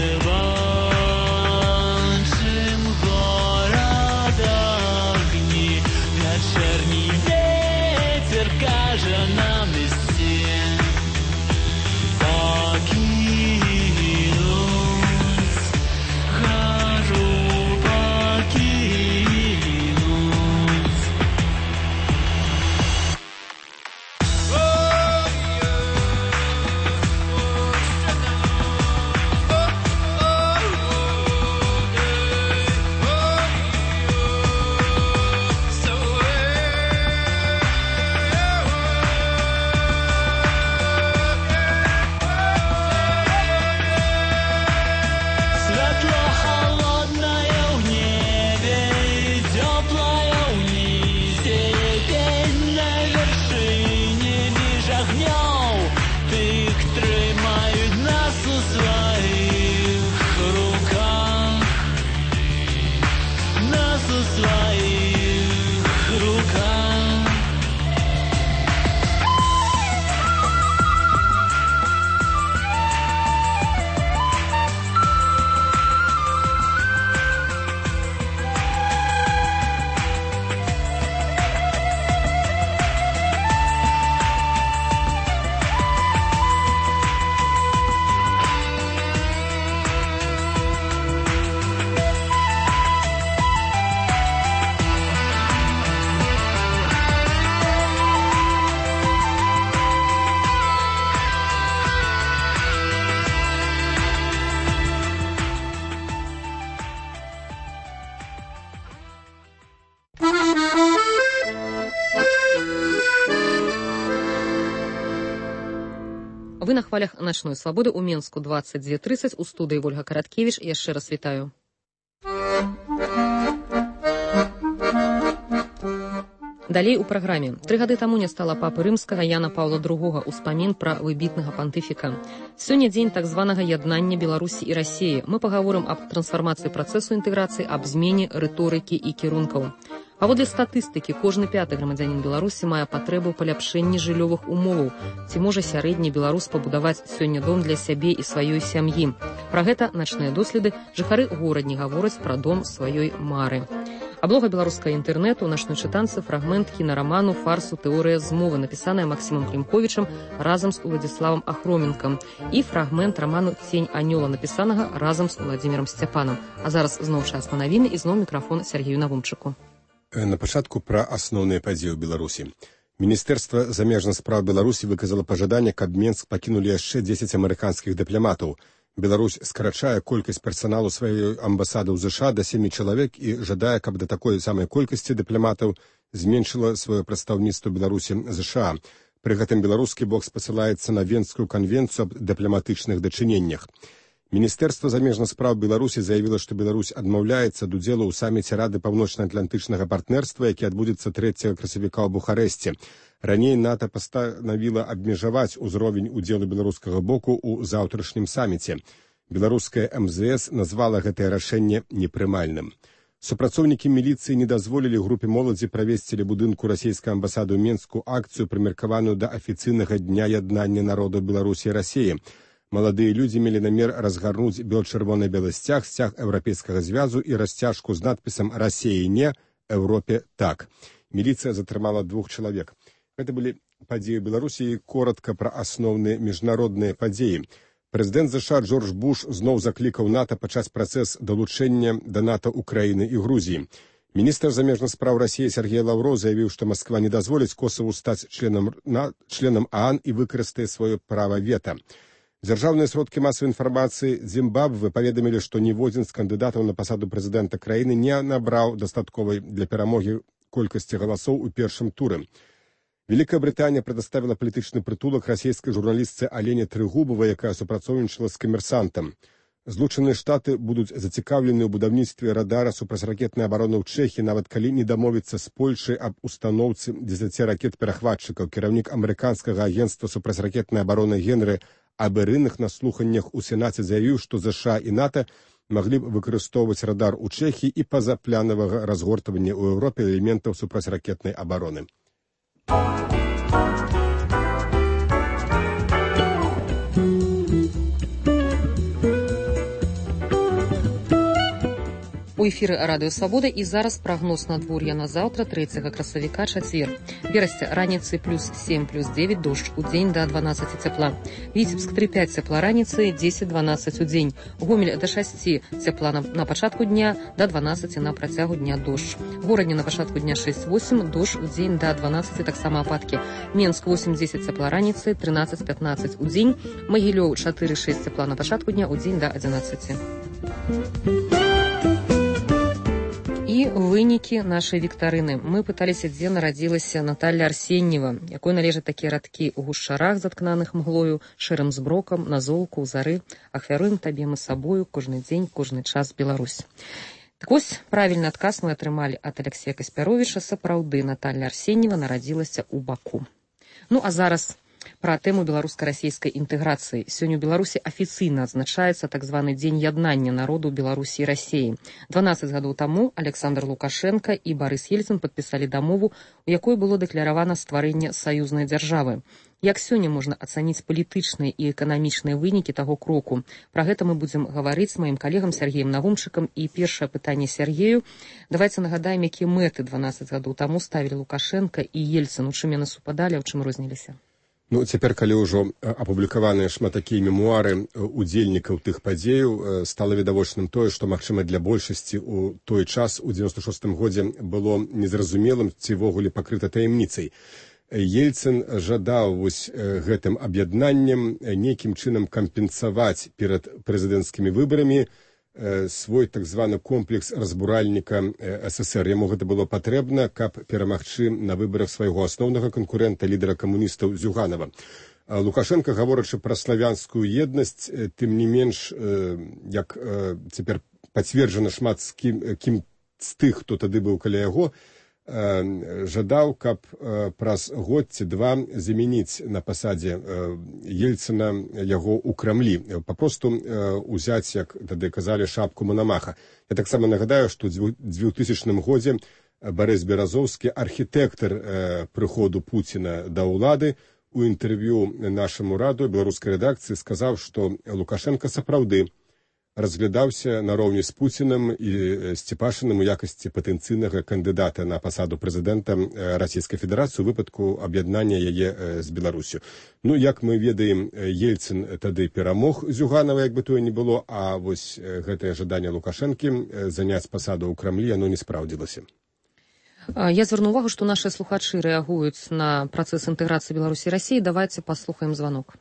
бачым горад агні, вячэрні вецер кажа нам ісці. Вы на хвалях начной свабоды ў Менску 22:30 у студыі Вольга Караткевіч. Яшчэ раз вітаю. Далей у праграме. 3 гады таму не стала папы рымскага Яна Паўла II, успамін пра выбітнага пантыфіка. Сёння дзень так званага яднання Беларусі і Расіі. Мы пагаворым аб трансфармацыі працэсу інтэграцыі, аб змене рыторыкі і кірункаў. Паводле статыстыкі, кожны 5-ы грамадзянін Беларусі мае патрэбу ў паляпшэнні жыллёвых умоваў. Ці можа сярэдні беларус пабудаваць сёння дом для сябе і сваёй сям'і? Пра гэта начныя доследы жыхары горадні гавораць пра дом сваёй мары. Аблога беларускага інтэрнэту, начной чытанцы, фрагмент кінараману «Фарсу. Тэорыя змовы», напісаная Максімам Клімковічам разам з Уладзіславам Ахроменкам, і фрагмент раману «Цень анёла», напісанага разам з Уладзімірам Сцяпанам. А зараз зноў час на навіны і зноў мікрафон Сергею Навумчыку. На пачатку пра асноўныя падзеі ў Беларусі. Міністэрства замежных спраў Беларусі выказала пажаданне, каб Менск пакінулі яшчэ 10 амерыканскіх дыпламатаў. Беларусь скарачае колькасць персаналу сваёй амбасады ў ЗША да 7 чалавек і жадае, каб да такой самай колькасці дыпламатаў зменшыла сваё прадстаўніцтва Беларусі ЗША. Пры гэтым беларускі бок спасылаецца на Венскую канвенцыю аб дыпламатычных дачыненнях. Міністэрства замежных спраў Беларусі заявіла, што Беларусь адмаўляецца ад удзелу ў саміце Рады паўночна-атлантычнага партнерства, які адбудзецца 3 красавіка ў Бухарэсце. Раней НАТО пастанавіла абмежаваць узровень удзелу беларускага боку ў заўтрашнім саміце. Беларускае МЗС назвала гэтае рашэнне непрымальным. Супрацоўнікі міліцыі не дазволілі групе моладзі правесці ля будынку расійскай амбасады ў Менску акцыю, прымеркаваную да афіцыйнага дня яднання народу Беларусі і Расіі. Маладыя людзі мелі намер разгарнуць бел-чырвоны-белы сцяг, сцяг Еўрапейскага звязу і расцяжку з надпісам «Расіі не», Еўропе так. Міліцыя затрымала 2 чалавек. Гэта былі падзеі Беларусі, коротка пра асноўныя міжнародныя падзеі. Прэзідэнт ЗША Джордж Буш зноў заклікаў НАТО пачаць працэс далучэння да НАТО Украіны і Грузіі. Міністр замежных спраў Расіі Сергей Лаўроў заявіў, што Масква не дазволіць Косаву стаць членам ААН і выкарыстае сваё права вета. Дзяржаўныя сродкі масавай інфармацыі Зімбабве паведамілі, што ніводзін з кандыдатаў на пасаду прэзідэнта краіны не набраў дастатковай для перамогі колькасці галасоў у першым туры. Великая Британия предоставила палітычны прытулак расійскай журналістцы Алене Трыгубавай, якая супрацоўнічала з камерсантам. Злучаныя Штаты будуць зацікаўлены ў будаўніцтве радара супрацьракетнай абароны ў Чэхіі, нават калі не дамовіцца з Польшай аб устаноўцы 10 ракет-перахватчыкаў. Кіраўнік амерыканскага агенцтва супрацьракетнай абароны Генры Аберынах на слуханнях у Сенаце заявіў, што ЗША і НАТО маглі б выкарыстоўваць радар у Чэхіі і пазапланавага разгортвання ў Еўропе элементаў супрацьракетнай абароны. У эфіры Радыё Свабода і зараз прагноз надвор'я на заўтра, 3 красавіка, чацвер. Берасця раніцай +7, +9, дождж, удзень да 12 цяпла. Віцебск 3-5 цяпла раніцай, 10-12 удзень. Гомель да 6 цяпла на пачатку дня, да 12 на працягу дня дождж. Горадне на пачатку дня 6-8, дождж, удзень да 12 таксама ападкі. Менск 8-10 цяпла раніцай, 13-15 удзень. Магілёў 4-6 цяпла на пачатку дня, удзень да 11. І вынікі нашай віктарыны. Мы пыталіся, дзе нарадзілася Наталья Арсеньева, якой належаць такія радкі: у гушчарах, заткнаных мглою, шэрым зброкам, на золку, у зары, ахвяруем табе мы сабою, кожны дзень, кожны час Беларусь. Так вось, правільны адказ мы атрымалі ад Алексея Каспяровіча. Сапраўды, Наталья Арсеньева нарадзілася ў Баку. Ну, а зараз пра тэму беларуска-расійскай інтэграцыі. Сёння ў Беларусі афіцыйна адзначаецца так званы дзень яднання народу Беларусі і Расіі. 12 гадоў таму Александр Лукашенко і Барыс Ельцын падпісалі дамову, у якой было дэкляравана стварэнне саюзнай дзяржавы. Як сёння можна ацаніць палітычныя і эканамічныя вынікі таго кроку? Пра гэта мы будзем гаварыць з маім калегам Сергеем Нагумчыкам. І першае пытанне Сергею. Давайце нагадаем, якія мэты 12 гадоў таму ставілі Лукашенко і Ельцын, у чым яны супадалі, а ў чым розніліся? Ну, цяпер, калі ўжо апублікаваныя шмат такія мемуары удзельнікаў тых падзеяў, стала відавочным тое, што, магчыма, для большасці ў той час, у 96-м годзе, было незразумелым ці ввогуле пакрыта таямніцай. Ельцын жадаў вось гэтым аб'яднаннем нейкім чынам кампенсаваць перад прэзідэнцкімі выбарамі свой так званы комплекс разбуральніка СССР. Яму гэта было патрэбна, каб перамагчы на выбарах свайго асноўнага канкурэнта, лідара камуністаў Зюганова. Лукашенко, гаворачы пра славянскую еднасць, тым не менш, як цяпер пацверджана шмат з кім з тых, хто тады быў каля яго, жадаў, каб праз год ці два замяніць на пасадзе Ельцына яго ў Крамлі. Папросту узяць, як тады казалі, шапку Мономаха. Я таксама нагадаю, што ў 2000 годзе Барыс Беразоўскі, архітэктар прыходу Пуціна да ўлады, у інтэрв'ю нашаму радыё беларускай рэдакцыі сказаў, што Лукашенко сапраўды разглядаўся нароўні з Пуцінам і Сцепашыным у якасці патэнцыйнага кандыдата на пасаду прэзідэнта Расійскай Федэрацыі ў выпадку аб'яднання яе з Беларусю. Ну, як мы ведаем, Ельцын тады перамог Зюганова, як бы тое не было, а вось гэтае жаданне Лукашэнкі заняць пасаду ў Крамлі, яно не спраўдзілася. Я звярну увагу, што нашыя слухачы рэагуюць на працэс інтэграцыі Беларусі і Расіі. Давайце паслухаем званок.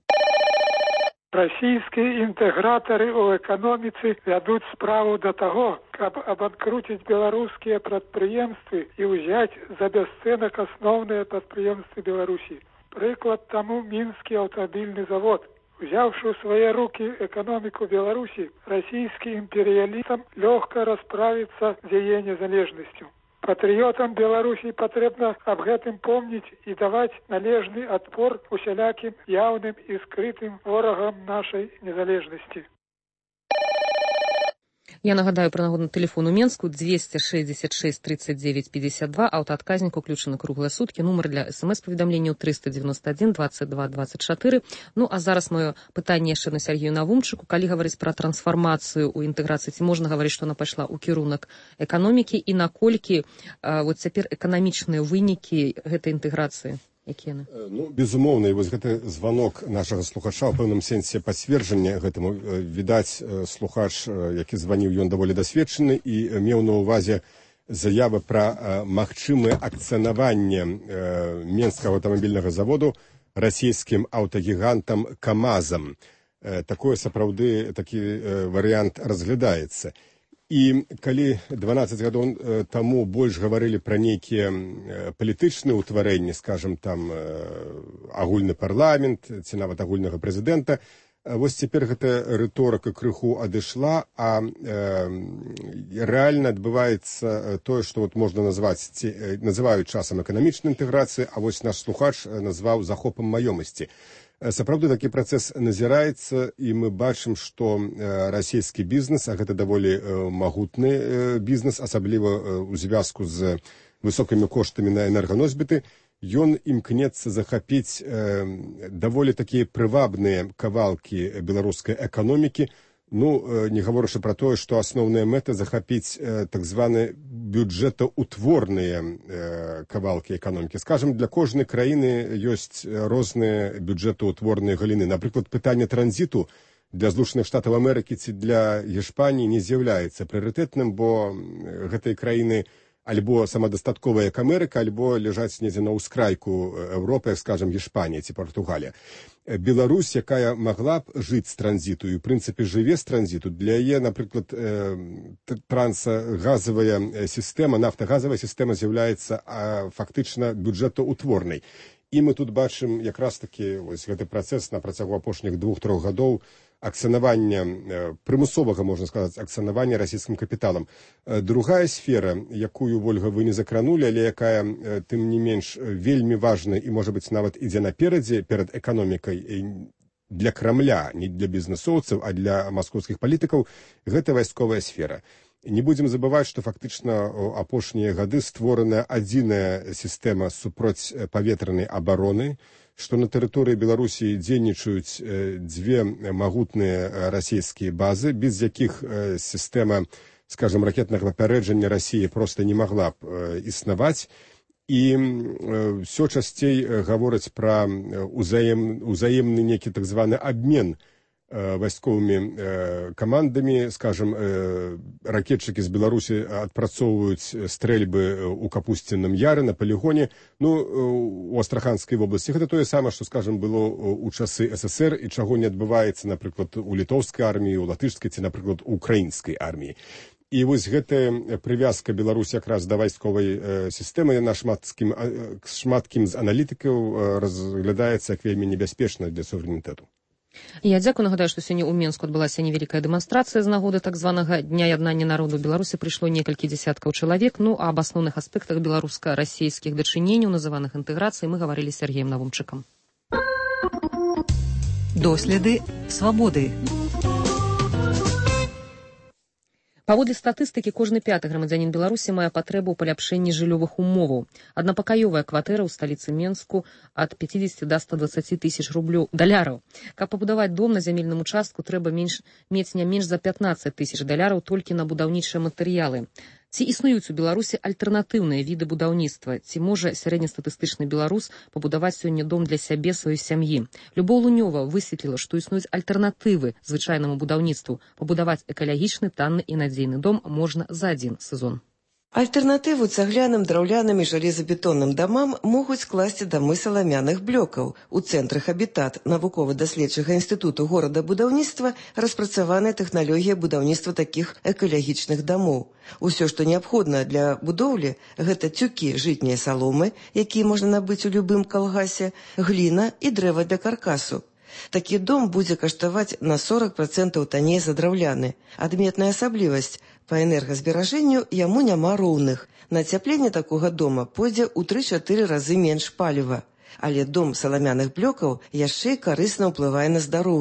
Расійскія інтэгратары ў эканоміцы вядуць справу да таго, каб абанкруціць беларускія прадпрыемствы і ўзяць за бясцэнак асноўныя прадпрыемствы Беларусі. Прыклад таму мінскі аўтамабільны завод. Узяўшы ў свае рукі эканоміку Беларусі, расійскі імперыялістам лёгка расправіцца з яе незалежнасцю. Патрыётам Беларусі патрэбна аб гэтым помніць і даваць належны адпор усялякім яўным і скрытым ворагам нашай незалежнасці. Я нагадаю пра нагодны тэлефон у Менску 266 39 52, аўтаадказнік уключаны круглыя суткі, нумар для смс-паведамленняў 391 22 24. Ну, а зараз маё пытанне яшчэ на Сергею Навумчыку. Калі гаварыць пра трансфармацыю ў інтэграцыі, ці можна гаварыць, што яна пайшла ў кірунак эканомікі, і наколькі вот цяпер эканамічныя вынікі гэтай інтэграцыі? Ну, безумоўна, і вось гэты званок нашага слухача ў пэўным сэнсе пацверджання гэтаму. Відаць, слухач, які званіў, ён даволі дасведчаны і меў на ўвазе заявы пра магчымае акцыянаванне Менскага аўтамабільнага заводу расійскім аўтагігантам КамАЗам. Такое сапраўды, такі варыянт разглядаецца. І калі 12 гадоў таму больш гаварылі пра нейкія палітычныя ўтварэнні, скажам, там агульны парламент ці нават агульнага прэзідэнта, вось цяпер гэта рыторыка крыху адышла, а рэальна адбываецца тое, што вот можна назваць, называюць часам эканамічнай інтэграцыяй, а вось наш слухач назваў захопам маёмасці. Сапраўды такі працэс назіраецца, і мы бачым, што расійскі бізнес, а гэта даволі магутны бізнес, асабліва ў звязку з высокімі коштамі на энерганосьбіты, ён імкнецца захапіць даволі такія прывабныя кавалкі беларускай эканомікі. Ну, не гаворышы пра тое, што асноўная мэта захапіць так званыя бюджэтаўтворныя кавалкі эканомікі. Скажам, для кожнай краіны ёсць розныя бюджэтаўтворныя галіны. Напрыклад, пытанне транзіту для Злучаных Штатаў Амерыкі ці для Гешпаніі не з'яўляецца прыярытэтным, бо гэтай краіны альбо самадастатковая як Амерыка, альбо ляжаць недзе на ўскрайку Еўропы, скажам, Гешпанія ці Партугалія. Беларусь, якая магла б жыць з транзіту і, ў прынцыпе, жыве з транзіту, для яе, напрыклад, трансгазавая сістэма, нафтагазавая сістэма з'яўляецца фактычна бюджэтаўтворнай. І мы тут бачым якраз такі вось гэты працэс на працягу апошніх 2-3 гадоў акцыянавання, прымусовага, можна сказаць, акцыянавання расійскім капіталам. Другая сфера, якую, Вольга, вы не закранулі, але якая, тым не менш, вельмі важная і, можа быць, нават ідзе наперадзе перад эканомікай для Крамля, не для бізнесоўцаў, а для маскоўскіх палітыкаў, гэта вайсковая сфера. Не будзем забываць, што фактычна ў апошнія гады створана адзіная сістэма супроцьпаветранай абароны, што на тэрыторыі Беларусі дзейнічаюць дзве магутныя расійскія базы, без якіх сістэма, скажам, ракетнага папярэджання Расіі проста не магла б існаваць. І ўсё часцей гавораць пра узаемны некі так званы абмен вайсковымі камандамі, скажам, ракетчыкі з Беларусі адпрацоўваюць стрэльбы ў Капусцінным Яры на палігоне, ну, у Астраханскай вобласці. Гэта тое самае, што, скажам, было ў часы СССР і чаго не адбываецца, напрыклад, у літоўскай арміі, у латышскай ці, напрыклад, у украінскай арміі. І вось гэтая прывязка Беларусі якраз да вайсковай сістэмы, яна шматкім з аналітыкаў разглядаецца як вельмі небяспечна для суверэнітэту. Я дзякую, нагадаю, што сёння ў Менску адбылася невялікая дэманстрацыя з нагоды так званага Дня яднання народу Беларусі. Прыйшло некалькі дзесяткаў чалавек. Ну, а аб асноўных аспектах беларуска-расійскіх дачыненняў, называных інтэграцыяй, мы гаварылі з Сергеем Навумчыкам. Доследы свабоды. Паводле статыстыкі, кожны 5-ты грамадзянін Беларусі мае патрэбу ў паляпшэнні жыллёвых умоваў. Аднапакаёвая кватэра ў сталіцы Менску ад 50 да 120 тысяч даляраў. Каб пабудаваць дом на зямельным участку, трэба мець не менш за 15 тысяч даляраў толькі на будаўнічыя матэрыялы. Ці існуюць у Беларусі альтэрнатыўныя віды будаўніцтва? Ці можа сярэднестатыстычны беларус пабудаваць сёння дом для сябе, сваёй сям'і? Любоў Лунёва высветліла, што існуюць альтэрнатывы звычайнаму будаўніцтву. Пабудаваць экалагічны, танны і надзейны дом можна за адзін сезон. Альтэрнатыву цагляным, драўляным і жалезабетонным дамам могуць скласці дамы саламяных блёкаў. У цэнтры «Хабітат» навукова-даследчага інстытуту горадабудаўніцтва распрацаваная тэхналогія будаўніцтва такіх экалагічных дамоў. Усё, што неабходна для будоўлі, гэта цюкі жытняй саломы, якія можна набыць у любым калгасе, гліна і дрэва для каркасу. Такі дом будзе каштаваць на 40% танней за драўляны. Адметная асаблівасць – па энергазберажэнню яму няма роўных. На ацяпленне такога дома пойдзе ў 3-4 разы менш паліва. Але дом саламяных блёкаў яшчэ і карысна ўплывае на здароўе.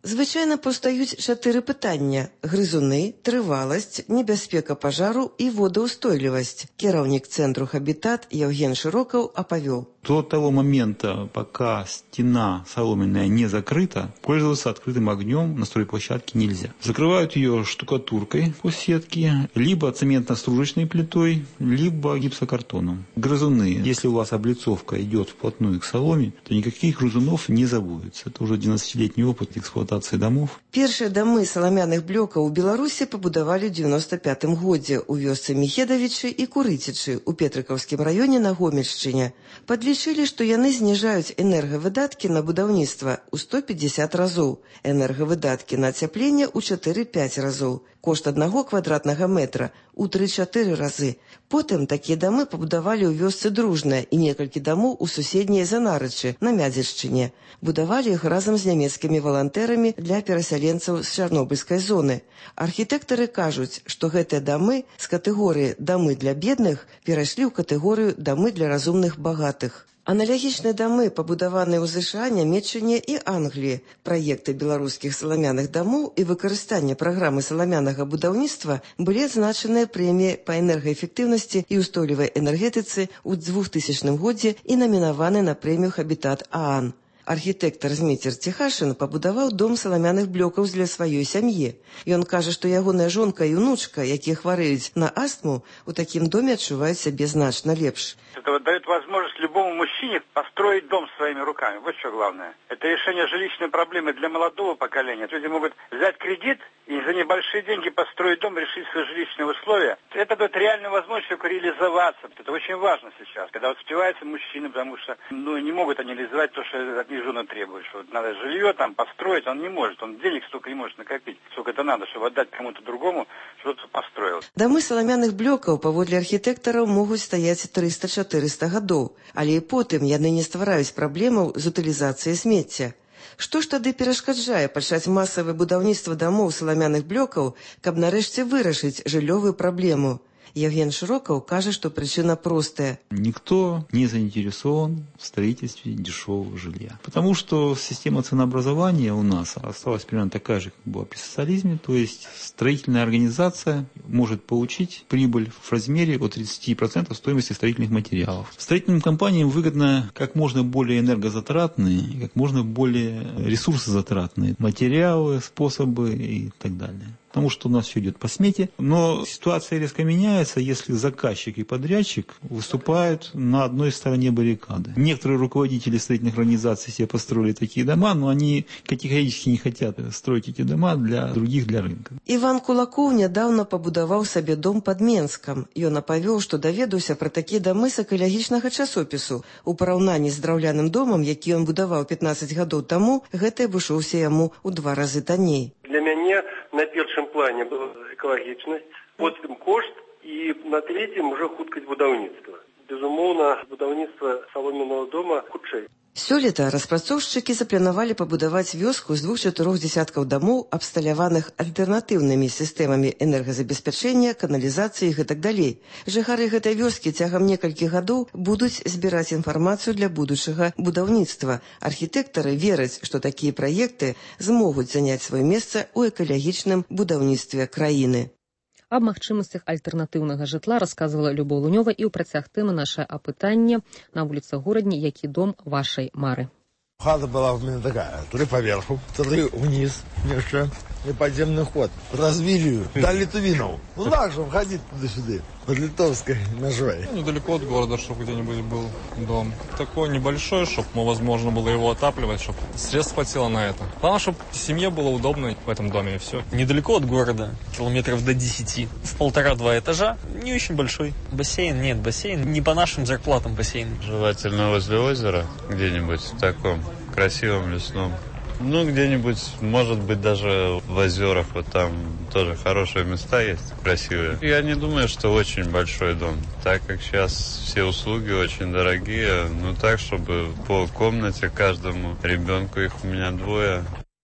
Звычайна паўстаюць 4 пытання: грызуны, трываласць, небяспека пажару і водаўстойлівасць. Кіраўнік цэнтру «Хабітат» Евген Широков апавёў. До того момента, пока стена соломенная не закрыта, пользоваться открытым огнем на стройплощадке нельзя. Закрывают ее штукатуркой по сетке, либо цементно-стружечной плитой, либо гипсокартоном. Грызуны. Если у вас облицовка идет вплотную к соломе, то никаких грызунов не заводится. Это уже 12-летний опыт эксплуатации домов. Першыя дамы саламяных блокаў у Беларусі пабудавалі ў 95-м годзе ў вёсцы Міхедавічы і Курыцічы ў Петрыкаўскім раёне на Гомельшчыне. Падлічылі, што яны зніжаюць энергавыдаткі на будаўніцтва ў 150 разоў, энергавыдаткі на ацяпленне ў 4-5 разоў, кошт 1 квадратнага метра ў 3-4 разы. Потым такія дамы пабудавалі ў вёсцы Дружная і некалькі дамоў у суседняй Занарычы на Мядзельшчыне. Будавалі іх разам з нямецкімі валантэрамі для перасяленцаў з Чарнобыльскай зоны. Архітэктары кажуць, што гэтыя дамы з катэгорыі «дамы для бедных» перайшлі ў катэгорыю «дамы для разумных багатых». Аналагічныя дамы, пабудаваныя ў ЗША, Нямецчыне і Англіі. Праекты беларускіх саламяных дамоў і выкарыстанне праграмы саламянага будаўніцтва былі адзначаныя прэміяй па энергаэфектыўнасці і ўстойлівай энергетыцы ў 2000 годзе і намінаваны на прэмію «Хабітат ААН». Архітэктар Зміцер Ціхашын пабудаваў дом саламяных блокаў для сваёй сям'і. Ён кажа, што ягоная жонка і ўнучка, якія хварэюць на астму, у такім доме адчуваюць сябе значна лепш. Это дает возможность любому мужчине построить дом своими руками. Вот что главное. Это решение жилищной проблемы для молодого поколения. Люди могут взять кредит и за небольшие деньги построить дом, решить свои жилищные условия. Это дает реальную возможность реализоваться. Это очень важно сейчас, когда вот спиваются мужчины, потому что не могут они реализовать то, что от них жена требует. Что надо жилье там построить, он не может. Он денег столько не может накопить. Сколько это надо, чтобы отдать кому-то другому, что-то построил. Дамы саламяных блокаў, паводле архітэктараў, могуць стаяць 300-400 гадоў, але і потым яны не ствараюць праблемаў з утылізацыяй смецця. Што ж тады перашкаджае пачаць масавае будаўніцтва дамоў саламяных блокаў, каб нарэшце вырашыць жыллёвую праблему? Евген Широков кажа, что причина простая. Никто не заинтересован в строительстве дешевого жилья. Потому что система ценообразования у нас осталась примерно такая же, как была при социализме. То есть строительная организация может получить прибыль в размере от 30% стоимости строительных материалов. Строительным компаниям выгодно как можно более энергозатратные и как можно более ресурсозатратные материалы, способы и так далее. Потому что у нас все идет по смете. Но ситуация резко меняется, если заказчик и подрядчик выступают на одной стороне баррикады. Некоторые руководители строительных организаций себе построили такие дома, но они категорически не хотят строить эти дома для других, для рынка. Іван Кулаков нядаўна пабудаваў сабе дом пад Менскам. Ён апавёў, што даведаўся пра такія дамы з экалагічнага часопісу. У параўнанні з драўляным домам, які ён будаваў 15 гадоў таму, гэта абышоўся яму ў 2 разы танней. Для мяне на першым плане была экалагічнасць, потым кошт і на третьем уже хуткасць будаўніцтва. Безумоўна, будаўніцтва саломенного дома хутчэй. Сёлета распрацоўшчыкі запланавалі пабудаваць вёску з 2-4 дзесяткаў дамоў, абсталяваных альтэрнатыўнымі сістэмамі энергазабеспячэння, каналізацыі і гэтак далей. Жыхары гэтай вёскі цягам некалькіх гадоў будуць збіраць інфармацыю для будучага будаўніцтва. Архітэктары вераць, што такія праекты змогуць заняць сваё месца ў экалагічным будаўніцтве краіны. Аб магчымасцях альтэрнатыўнага жытла расказвала Любоў Лунёва і ў працяг тэмы нашае апытанне на вуліцы Горадні, які дом вашай мары. Хата была у меня такая, 3 поверху, 3 вниз, еще и подземный ход. Развили ее до Литвинов. Ну так же ходить туда-сюда, под Литовской межой. Недалеко от города, чтобы где-нибудь был дом. Такой небольшой, чтобы возможно было его отапливать, чтобы средств хватило на это. Главное, чтобы семье было удобно в этом доме, и все. Недалеко от города, километров до 10. В 1,5-2 этажа, не очень большой. Бассейн нет, бассейн не по нашим зарплатам бассейн. Желательно возле озера, где-нибудь в таком красивом лесном. Ну, где-нибудь, может быть, даже в озерах, вот там тоже хорошие места есть, красивые. Я не думаю, что очень большой дом, так как сейчас все услуги очень дорогие, ну так, чтобы по комнате каждому ребенку, их у меня 2.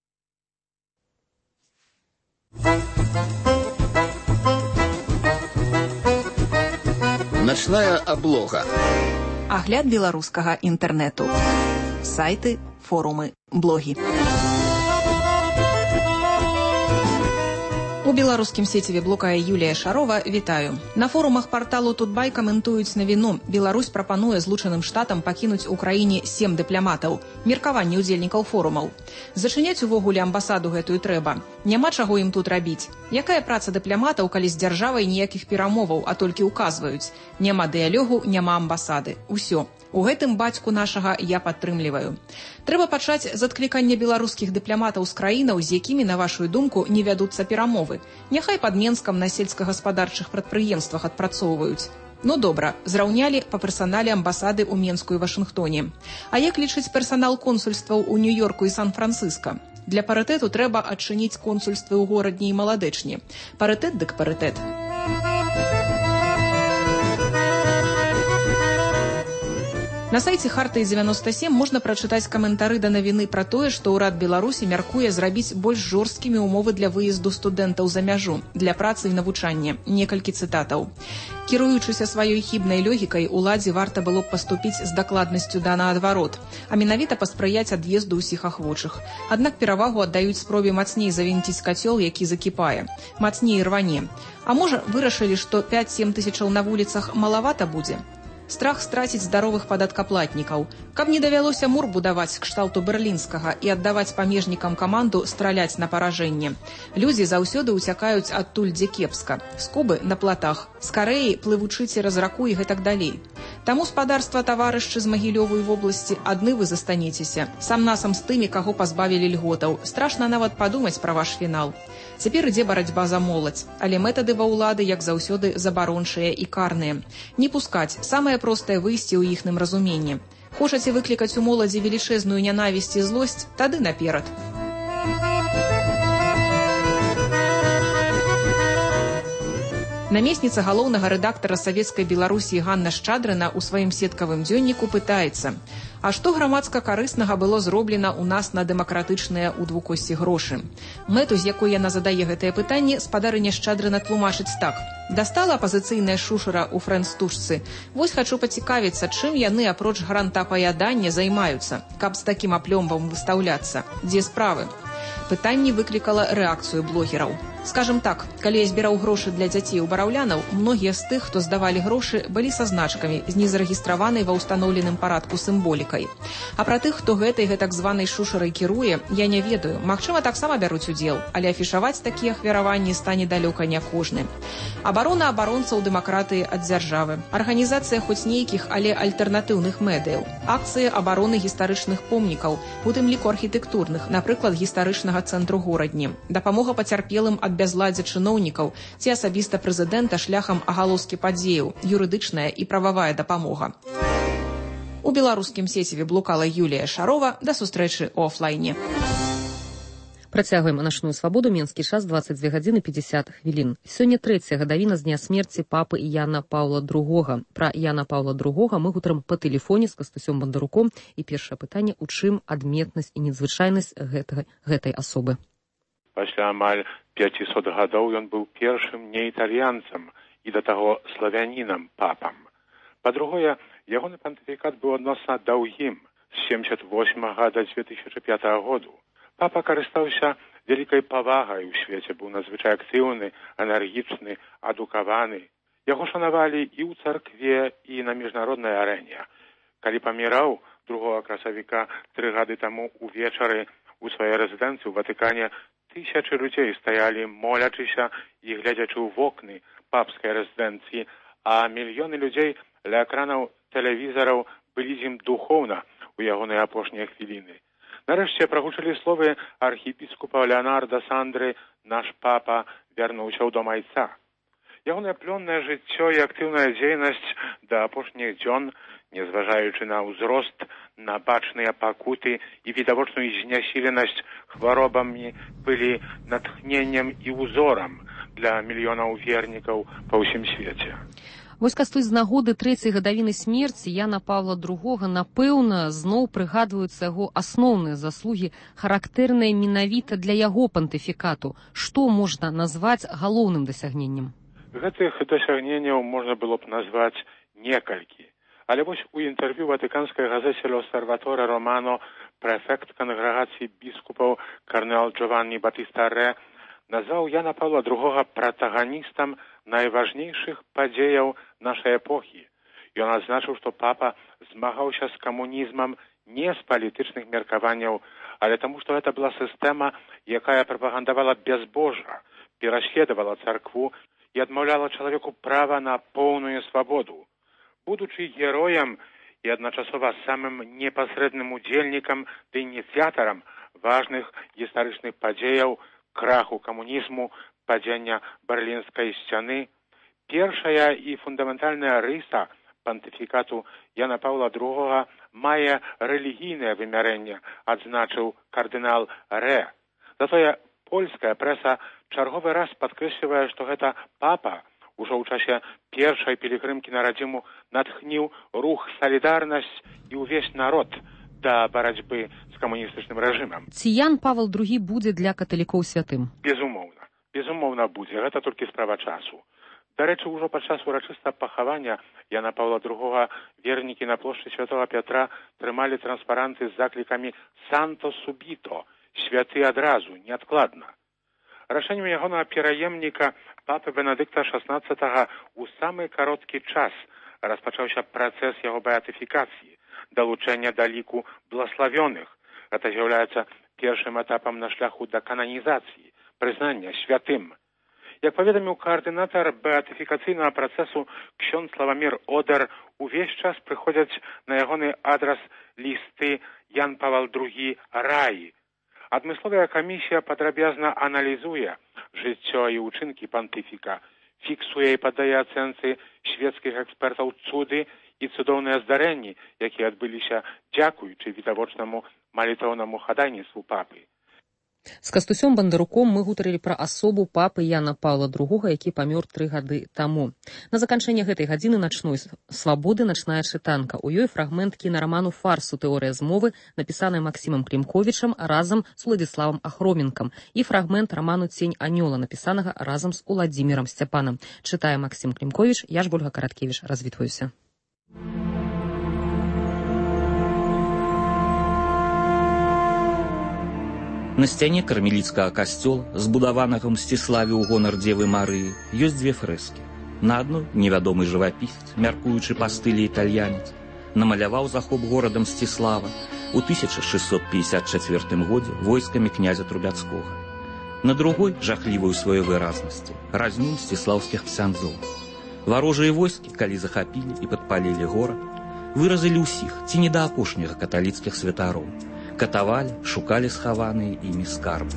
Начная облога. Агляд беларускага інтэрнэту. Сайты, форумы, блогі. У беларускім сеціве блукае Юлія Шарова. Вітаю. На форумах парталу Тутбай каментуюць навіну. Беларусь прапануе Злучаным Штатам пакінуць у краіне 7 дыпламатаў. Меркаванне удзельнікаў форумаў. Зачыняць увогуле амбасаду гэтую трэба. Няма чаго ім тут рабіць. Якая праца дыпламатаў, калі з дзяржавай ніякіх перамоваў, а толькі ўказваюць. Няма дыялогу, няма амбасады. Усё. У гэтым бацьку нашага я падтрымліваю. Трэба пачаць з адклікання беларускіх дыпламатаў з краінаў, з якімі, на вашу думку, не вядуцца перамовы. Няхай пад Менскам на сельскагаспадарчых прадпрыемствах адпрацоўваюць. Ну добра, зраўнялі па персанале амбасады ў Менску і Вашынгтоне. А як лічыць персанал консульстваў у Нью-Йорку і Сан-Францыска? Для парытэту трэба адчыніць консульствы ў горадні і маладэчні. Парытэт дык парытэт. На сайце Хартыі 97 можна прачытаць каментары да навіны пра тое, што ўрад Беларусі мяркуе зрабіць больш жорсткімі ўмовы для выезду студэнтаў за мяжу, для працы і навучання. Некалькі цытатаў. Кіруючыся сваёй хібнай логікай, уладзе варта было б паступіць з дакладнасцю да наадварот, а менавіта паспрыяць ад'езду ўсіх ахвочых. Аднак перавагу аддаюць спробе мацней завінціць кацёл, які закіпае. Мацней рване. А можа, вырашылі, што 5-7 тысячаў на вуліцах малавата будзе? Страх страціць здаровых падаткаплатнікаў. Каб не давялося мур будаваць кшталту берлінскага і аддаваць памежнікам каманду страляць на паражэнне. Людзі заўсёды ўцякаюць адтуль, дзе кепска. З Кубы на платах, з Карэі плывучы цераз раку і гэтак далей. Таму спадарства таварышчы з Магілёвай вобласці, адны вы застанецеся. Сам-насам з тымі, каго пазбавілі льготаў. Страшна нават падумаць пра ваш фінал. Цяпер ідзе барацьба за моладзь, але метады ва ўлады, як заўсёды, забарончыя і карныя. Не пускаць, самае простае выйсце ў іхным разуменні. Хочаце выклікаць у моладзі велічэзную нянавісць і злосць? Тады наперад. Намесніца галоўнага рэдактара Савецкай Беларусі Ганна Шчадрына ў сваім сеткавым дзённіку пытаецца: а што грамадска-карыснага было зроблена ў нас на дэмакратычныя ў двукосці грошы? Мэту, з якой яна задае гэтае пытанне, спадарыня Шчадрына тлумачыць так. Дастала апазіцыйная шушара ў фрэнстужцы. Вось хачу пацікавіцца, чым яны апроч грантапаядання займаюцца, каб з такім аплёмбам выстаўляцца. Дзе справы? Пытанне выклікала рэакцыю блогераў. Скажем так, калі я збіраў грошы для дзяцей у бараўлянаў, многія з тых, хто здавалі грошы, былі са значкамі, з незарэгістраванай ва ўстаноўленым парадку сімволікай. А пра тых, хто гэтай гэтак званай шушарай кіруе, я не ведаю. Магчыма, таксама бяруць удзел, але афішаваць такія ахвяраванні стане далёка не кожны. Абарона абаронцаў дэмакратыі ад дзяржавы. Арганізацыя хоць нейкіх, але альтэрнатыўных медыяў. Акцыі абароны гістарычных помнікаў, у тым ліку архітэктурных, напрыклад, гістарычнага цэнтру горадні. Дапамога пацярпелым ад бязладдзя чыноўнікаў ці асабіста прэзідэнта шляхам агалоскі падзеяў, юрыдычная і прававая дапамога. У беларускім сеціве блукала Юлія Шарова. Да сустрэчы ў офлайне. Працягваем начную свабоду. Менскі час 22 гадзіны 50 хвілін. Сёння 3-я гадавіна з дня смерці папы Яна Паўла II. Пра Яна Паўла II мы гутарым па тэлефоне з Кастусём Бандаруком. І першае пытанне: у чым адметнасць і незвычайнасць гэтай асобы? Пасля амаль 500 гадоў ён быў першым не італьянцам і да таго славянінам папам. Па-другое, ягоны пантыфікат быў адносна даўгім з 78 да 2005 году. Папа карыстаўся вялікай павагай у свеце, быў надзвычай актыўны, энергічны, адукаваны. Яго шанавалі і ў царкве, і на міжнароднай арэне. Калі паміраў 2 красавіка 3 гады таму увечары у сваёй рэзідэнцыі ў Ватыкане, тысячы людзей стаялі, молячыся і глядзячы ў вокны папскай рэзідэнцыі, а мільёны людзей ля экранаў тэлевізараў былі з ім духоўна ў ягоныя апошнія хвіліны. Нарэшце прагучалі словы архіепіскопа Леонарда Сандры: «Наш папа вярнуўся ў дом айца». Ягонае плённае жыццё і актыўная дзейнасць да апошніх дзён, незважаючы на ўзрост, на бачныя пакуты і відавочную знясіленасць хваробамі, былі натхненнем і ўзорам для мільёнаў вернікаў па ўсім свеце. Вось, Кастусь, з нагоды 3-й гадавіны смерці Яна Паўла II, напэўна, зноў прыгадваюцца яго асноўныя заслугі, характэрныя менавіта для яго пантыфікату. Што можна назваць галоўным дасягненнем? Гэтых дасягненняў можна было б назваць некалькі. Але вось у інтэрв'ю ватыканскай газеце «L'Osservatore Romano» прэфект кангрэгацыі біскупаў карнеал Джованні Батиста Ре назваў Яна Паўла II пратаганістам найважнейшых падзеяў нашай эпохі. Ён адзначыў, што папа змагаўся з камунізмам не з палітычных меркаванняў, але таму, што гэта была сістэма, якая прапагандавала бязбожжа, пераследавала царкву і адмаўляла чалавеку права на поўную свабоду. Будучы героем і адначасова самым непасрэдным удзельнікам ды ініцыятарам важных гістарычных падзеяў, краху камунізму, падзення Берлінскай сцяны, першая і фундаментальная рыса пантыфікату Яна Паўла II мае рэлігійнае вымярэнне, адзначыў кардынал Рэ. Затое польская прэса чарговы раз падкрэслівае, што гэта папа ужо ў часе першай пілігрымкі на радзіму натхніў рух «Салідарнасць» і ўвесь народ да барацьбы з камуністычным рэжымам. Ці Ян Павел II будзе для каталікоў святым? Безумоўна. Безумоўна будзе. Гэта толькі справа часу. Дарэчы, ужо падчас урачыстага пахавання Яна Паўла II вернікі на плошчы Святого Пятра трымалі транспаранты з заклікамі «Санто субіто» – «Святы адразу, неадкладна». Рашэннем ягонага пераемніка папы Бенедыкта XVI у самы кароткі час распачаўся працэс яго беатыфікацыі, далучэння да ліку блаславёных. Гэта з'яўляецца першым этапам на шляху да кананізацыі, прызнання святым. Як паведаміў каардынатар беатыфікацыйнага працэсу ксёндз Славамір Одар, увесь час прыходзяць на ягоны адрас лісты Ян Павел II раі. Адмысловая камісія падрабязна аналізуе жыццё і ўчынкі пантыфіка, фіксуе і падае ацэнцы шведскіх экспертаў цуды і цудоўныя здарэнні, якія адбыліся дзякуючы відавочнаму малітоўнаму хадайніцтву папы. З Кастусём Бандаруком мы гутарылі пра асобу папы Яна Паўла II, які памёр 3 гады таму. На заканчэнне гэтай гадзіны начной свабоды начная чытанка. У ёй фрагмент кінараману «Фарсу. Тэорыя змовы», напісаная Максімам Клімковічам разам з Уладзіславам Ахроменкам, і фрагмент раману «Цень анёла», напісанага разам з Уладзімірам Сцяпанам. Чытае Максім Клімковіч, я ж Ольга Караткевіч. Развітваюся. На сцяне кармеліцкага касцёла, збудаванага ў Мсціславе ў гонар Дзевы Марыі, ёсць 2 фрэскі. На адной невядомы жывапісец, мяркуючы па стылі італьянец, намаляваў захоп горада Мсціслава ў 1654 годзе войскамі князя Трубяцкога. На другой, жахлівай у сваёй выразнасці, разню мсціслаўскіх ксяндзоў. Варожыя войскі, калі захапілі і падпалілі горад, выразілі ўсіх, ці не да апошняга каталіцкіх святароў. Катавалі, шукалі схаваныя імі скарбы.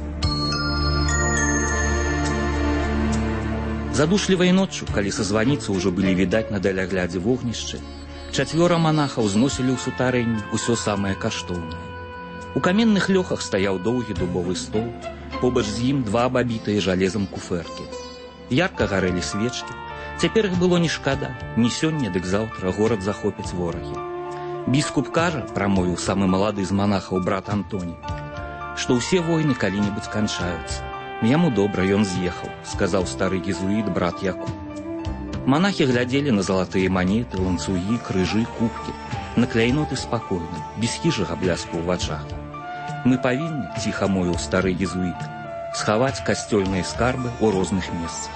Задушлівай ноччу, калі са званіцы ўжо былі відаць на даляглядзе вогнішчы, 4 манахаў зносілі ў сутарэнні ўсё самае каштоўнае. У каменных лёхах стаяў доўгі дубовы стол, побач з ім 2 абабітыя жалезам куфэркі. Ярка гарэлі свечкі, цяпер іх было не шкада, ні сёння, дык заўтра горад захопяць ворагі. Біскуп кажа, прамовіў самы малады з манахаў брат Антоні, што ўсе войны калі-небудзь канчаюцца. Яму добра, ён з'ехаў, сказаў стары езуіт брат Якуб. Манахі глядзелі на залатыя манеты, ланцугі, крыжы, кубкі, на кляйноты спакойна, без хіжага бляску ў вачах. Мы павінны, ціха мовіў стары езуіт, схаваць касцёльныя скарбы ў розных месцах.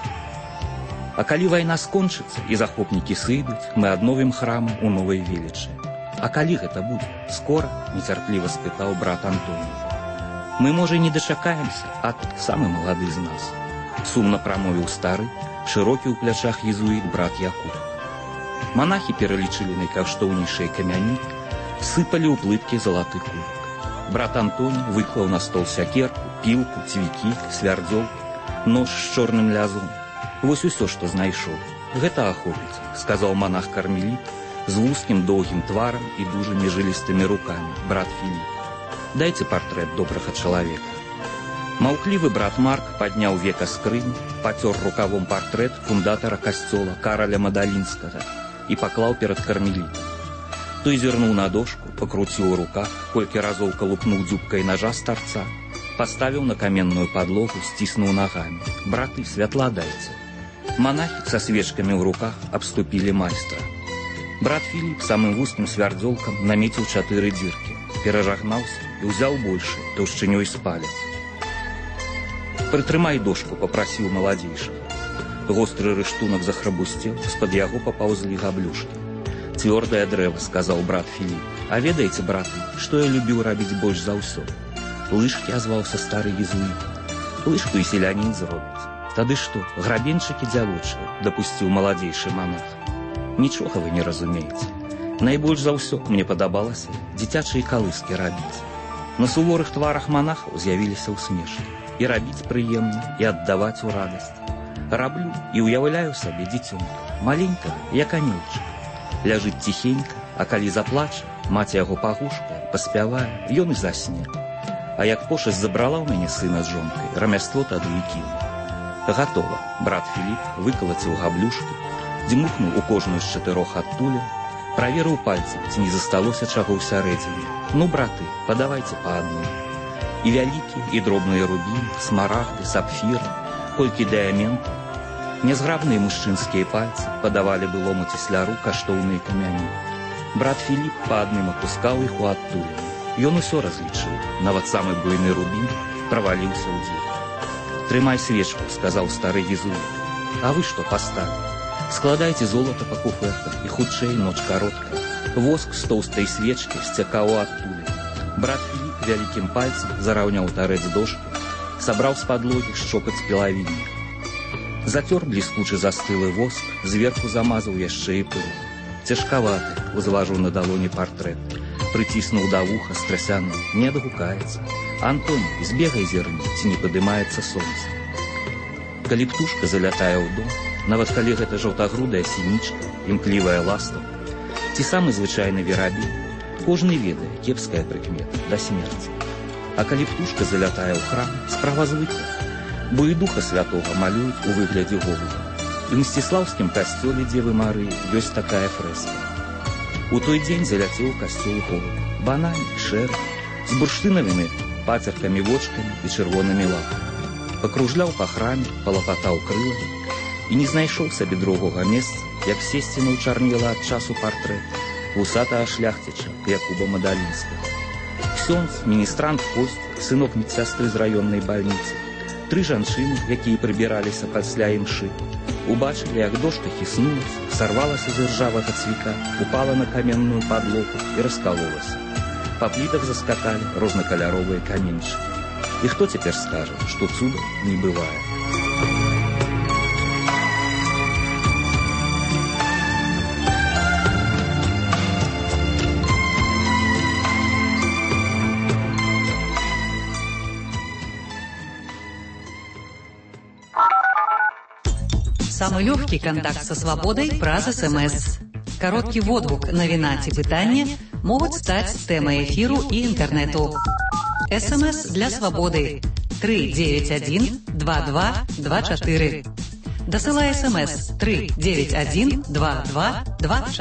А калі вайна скончыцца і захопнікі сыйдуць, мы адновім храмы ў новай велічы. А калі гэта будзе? Скора, нецярпліва спытаў брат Антоні. Мы, можа, не дачакаемся, а тут самы малады з нас. Сумна прамовіў стары, шырокі ў плячах езуіт брат Якуб. Манахі пералічылі найкаштоўнейшыя камяні, сыпалі ў плыткі залаты кубак. Брат Антоні выклаў на стол сякерку, пілку, цвікі, свярдзёлкі, нож з чорным лязом. Вось усё, што знайшоў. Гэта ахопіць, сказаў манах-кармеліт, з вузкім доўгім тварам і дужымі жылістымі рукамі, брат Філіп. Дайце партрэт добрага чалавека. Маўклівы брат Марк падняў века скрынь, пацёр рукавом партрэт фундатара касцёла Караля Мадалінскага і паклаў перад кармелітам. Той зірнуў на дошку, пакруціў у руках, колькі разоў калупнуў дзюбкай нажа з тарца, паставіў на каменную падлогу, сціснуў нагамі. Браты, святла дайце. Манахі са свечкамі ў руках абступілі майстра. Брат Філіп самым вузкім свярдзёлкам намеціў 4 дзіркі, перажагнаўся і ўзяў большы, таўшчынёй з палец. «Прытрымай дошку», папрасіў маладзейшага. Гостры рыштунак захрабусцеў, з-пад яго папаўзлі габлюшкі. «Цвёрдае дрэва», — сказаў брат Філіп. «А ведаеце, браты, што я любіў рабіць больш за ўсё?» «Лыжкі», — азваўся стары езуіт. «Лыжку і селянін зробіць». «Тады што, грабенчыкі дзявочыя», — дапусціў маладзейшы манах. «Нічога вы не разумееце. Найбольш за ўсё мне падабалася дзіцячыя калыскі рабіць». На суворых тварах манахаў з'явіліся ўсмешкі. І рабіць прыемна, і аддаваць у радасць. Раблю і ўяўляю сабе дзіцёнка, маленькага, як анёлчык. Ляжыць ціхенька, а калі заплача, маці яго пагушкае, паспявае, ён і засне. А як пошасць забрала ў мяне сына з жонкай, рамяство тады і кіну. Гатова. Брат Філіп выкалаціў габлюшкі, дзьмухнуў у кожную з 4 адтулін, праверыў пальцем, ці не засталося чаго ўсярэдзіне. «Ну, браты, падавайце па адной». І вялікі, і дробныя рубіны, смарагды, сапфіры, колькі дыяментаў. Нязграбныя мужчынскія пальцы падавалі былому цесляру каштоўныя камяні. Брат Філіп па адным апускаў іх у адтуліну. Ён усё разлічыў, нават самы буйны рубін праваліўся ў дзірку. «Трымай свечку», — сказаў стары езуіт. «А вы што паставілі? Складайце золата па куфэрках, і хутчэй, ноч кароткая». Воск з тоўстай свечкі сцякаў у адтуліну. Брат Філіп вялікім пальцем зараўняў тарэц дошкі, сабраў з падлогі шчопаць пілавіння. Зацёр бліскучы застылы воск, зверху замазаў яшчэ і пыл. Цяжкаваты, узважыў на далоні партрэт, прыціснуў да вуха страсяны, не адгукаецца. «Антон, збегай зерні, ці не падымаецца сонца». Калі птушка залятае ў дом, нават калі гэта жаўтагрудая сінічка, імклівая ластаўка, ці самы звычайны верабей, кожны ведае кепская прыкмета да смерці. А калі птушка залятае ў храм, справа звыкла, бо і духа святога малююць у выглядзе голуба. І ў Мсціслаўскім касцёле Дзевы Марыі ёсць такая фрэска. У той дзень заляцеў у касцёл голуб, банальны, шэры, з бурштынавымі пацеркамі-вочкамі і чырвонымі лапамі. Пакружляў па храме, палапатаў крыламі і не знайшоў сабе другога месца, як сесці на ўчарнела ад часу партрэт вусатага шляхціча Якуба Мадалінскага. Ксёндз, міністрант Косць, сынок медсястры з раённай бальніцы, 3 жанчыны, якія прыбіраліся пасля імшы, убачылі, як дошка хіснулася, сарвалася з іржавага цвіка, упала на каменную падлогу і раскалолася. Па плітах заскакалі рознакаляровыя каменьчыкі. І хто цяпер скажа, што цудаў не бывае? Самый легкий контакт со свободой праз СМС. Короткий водгук, навіна ці пытанне могуць стаць тэмай эфіру і інтэрнэту. СМС для свободы 391-2224. Дасылай СМС 391-2224.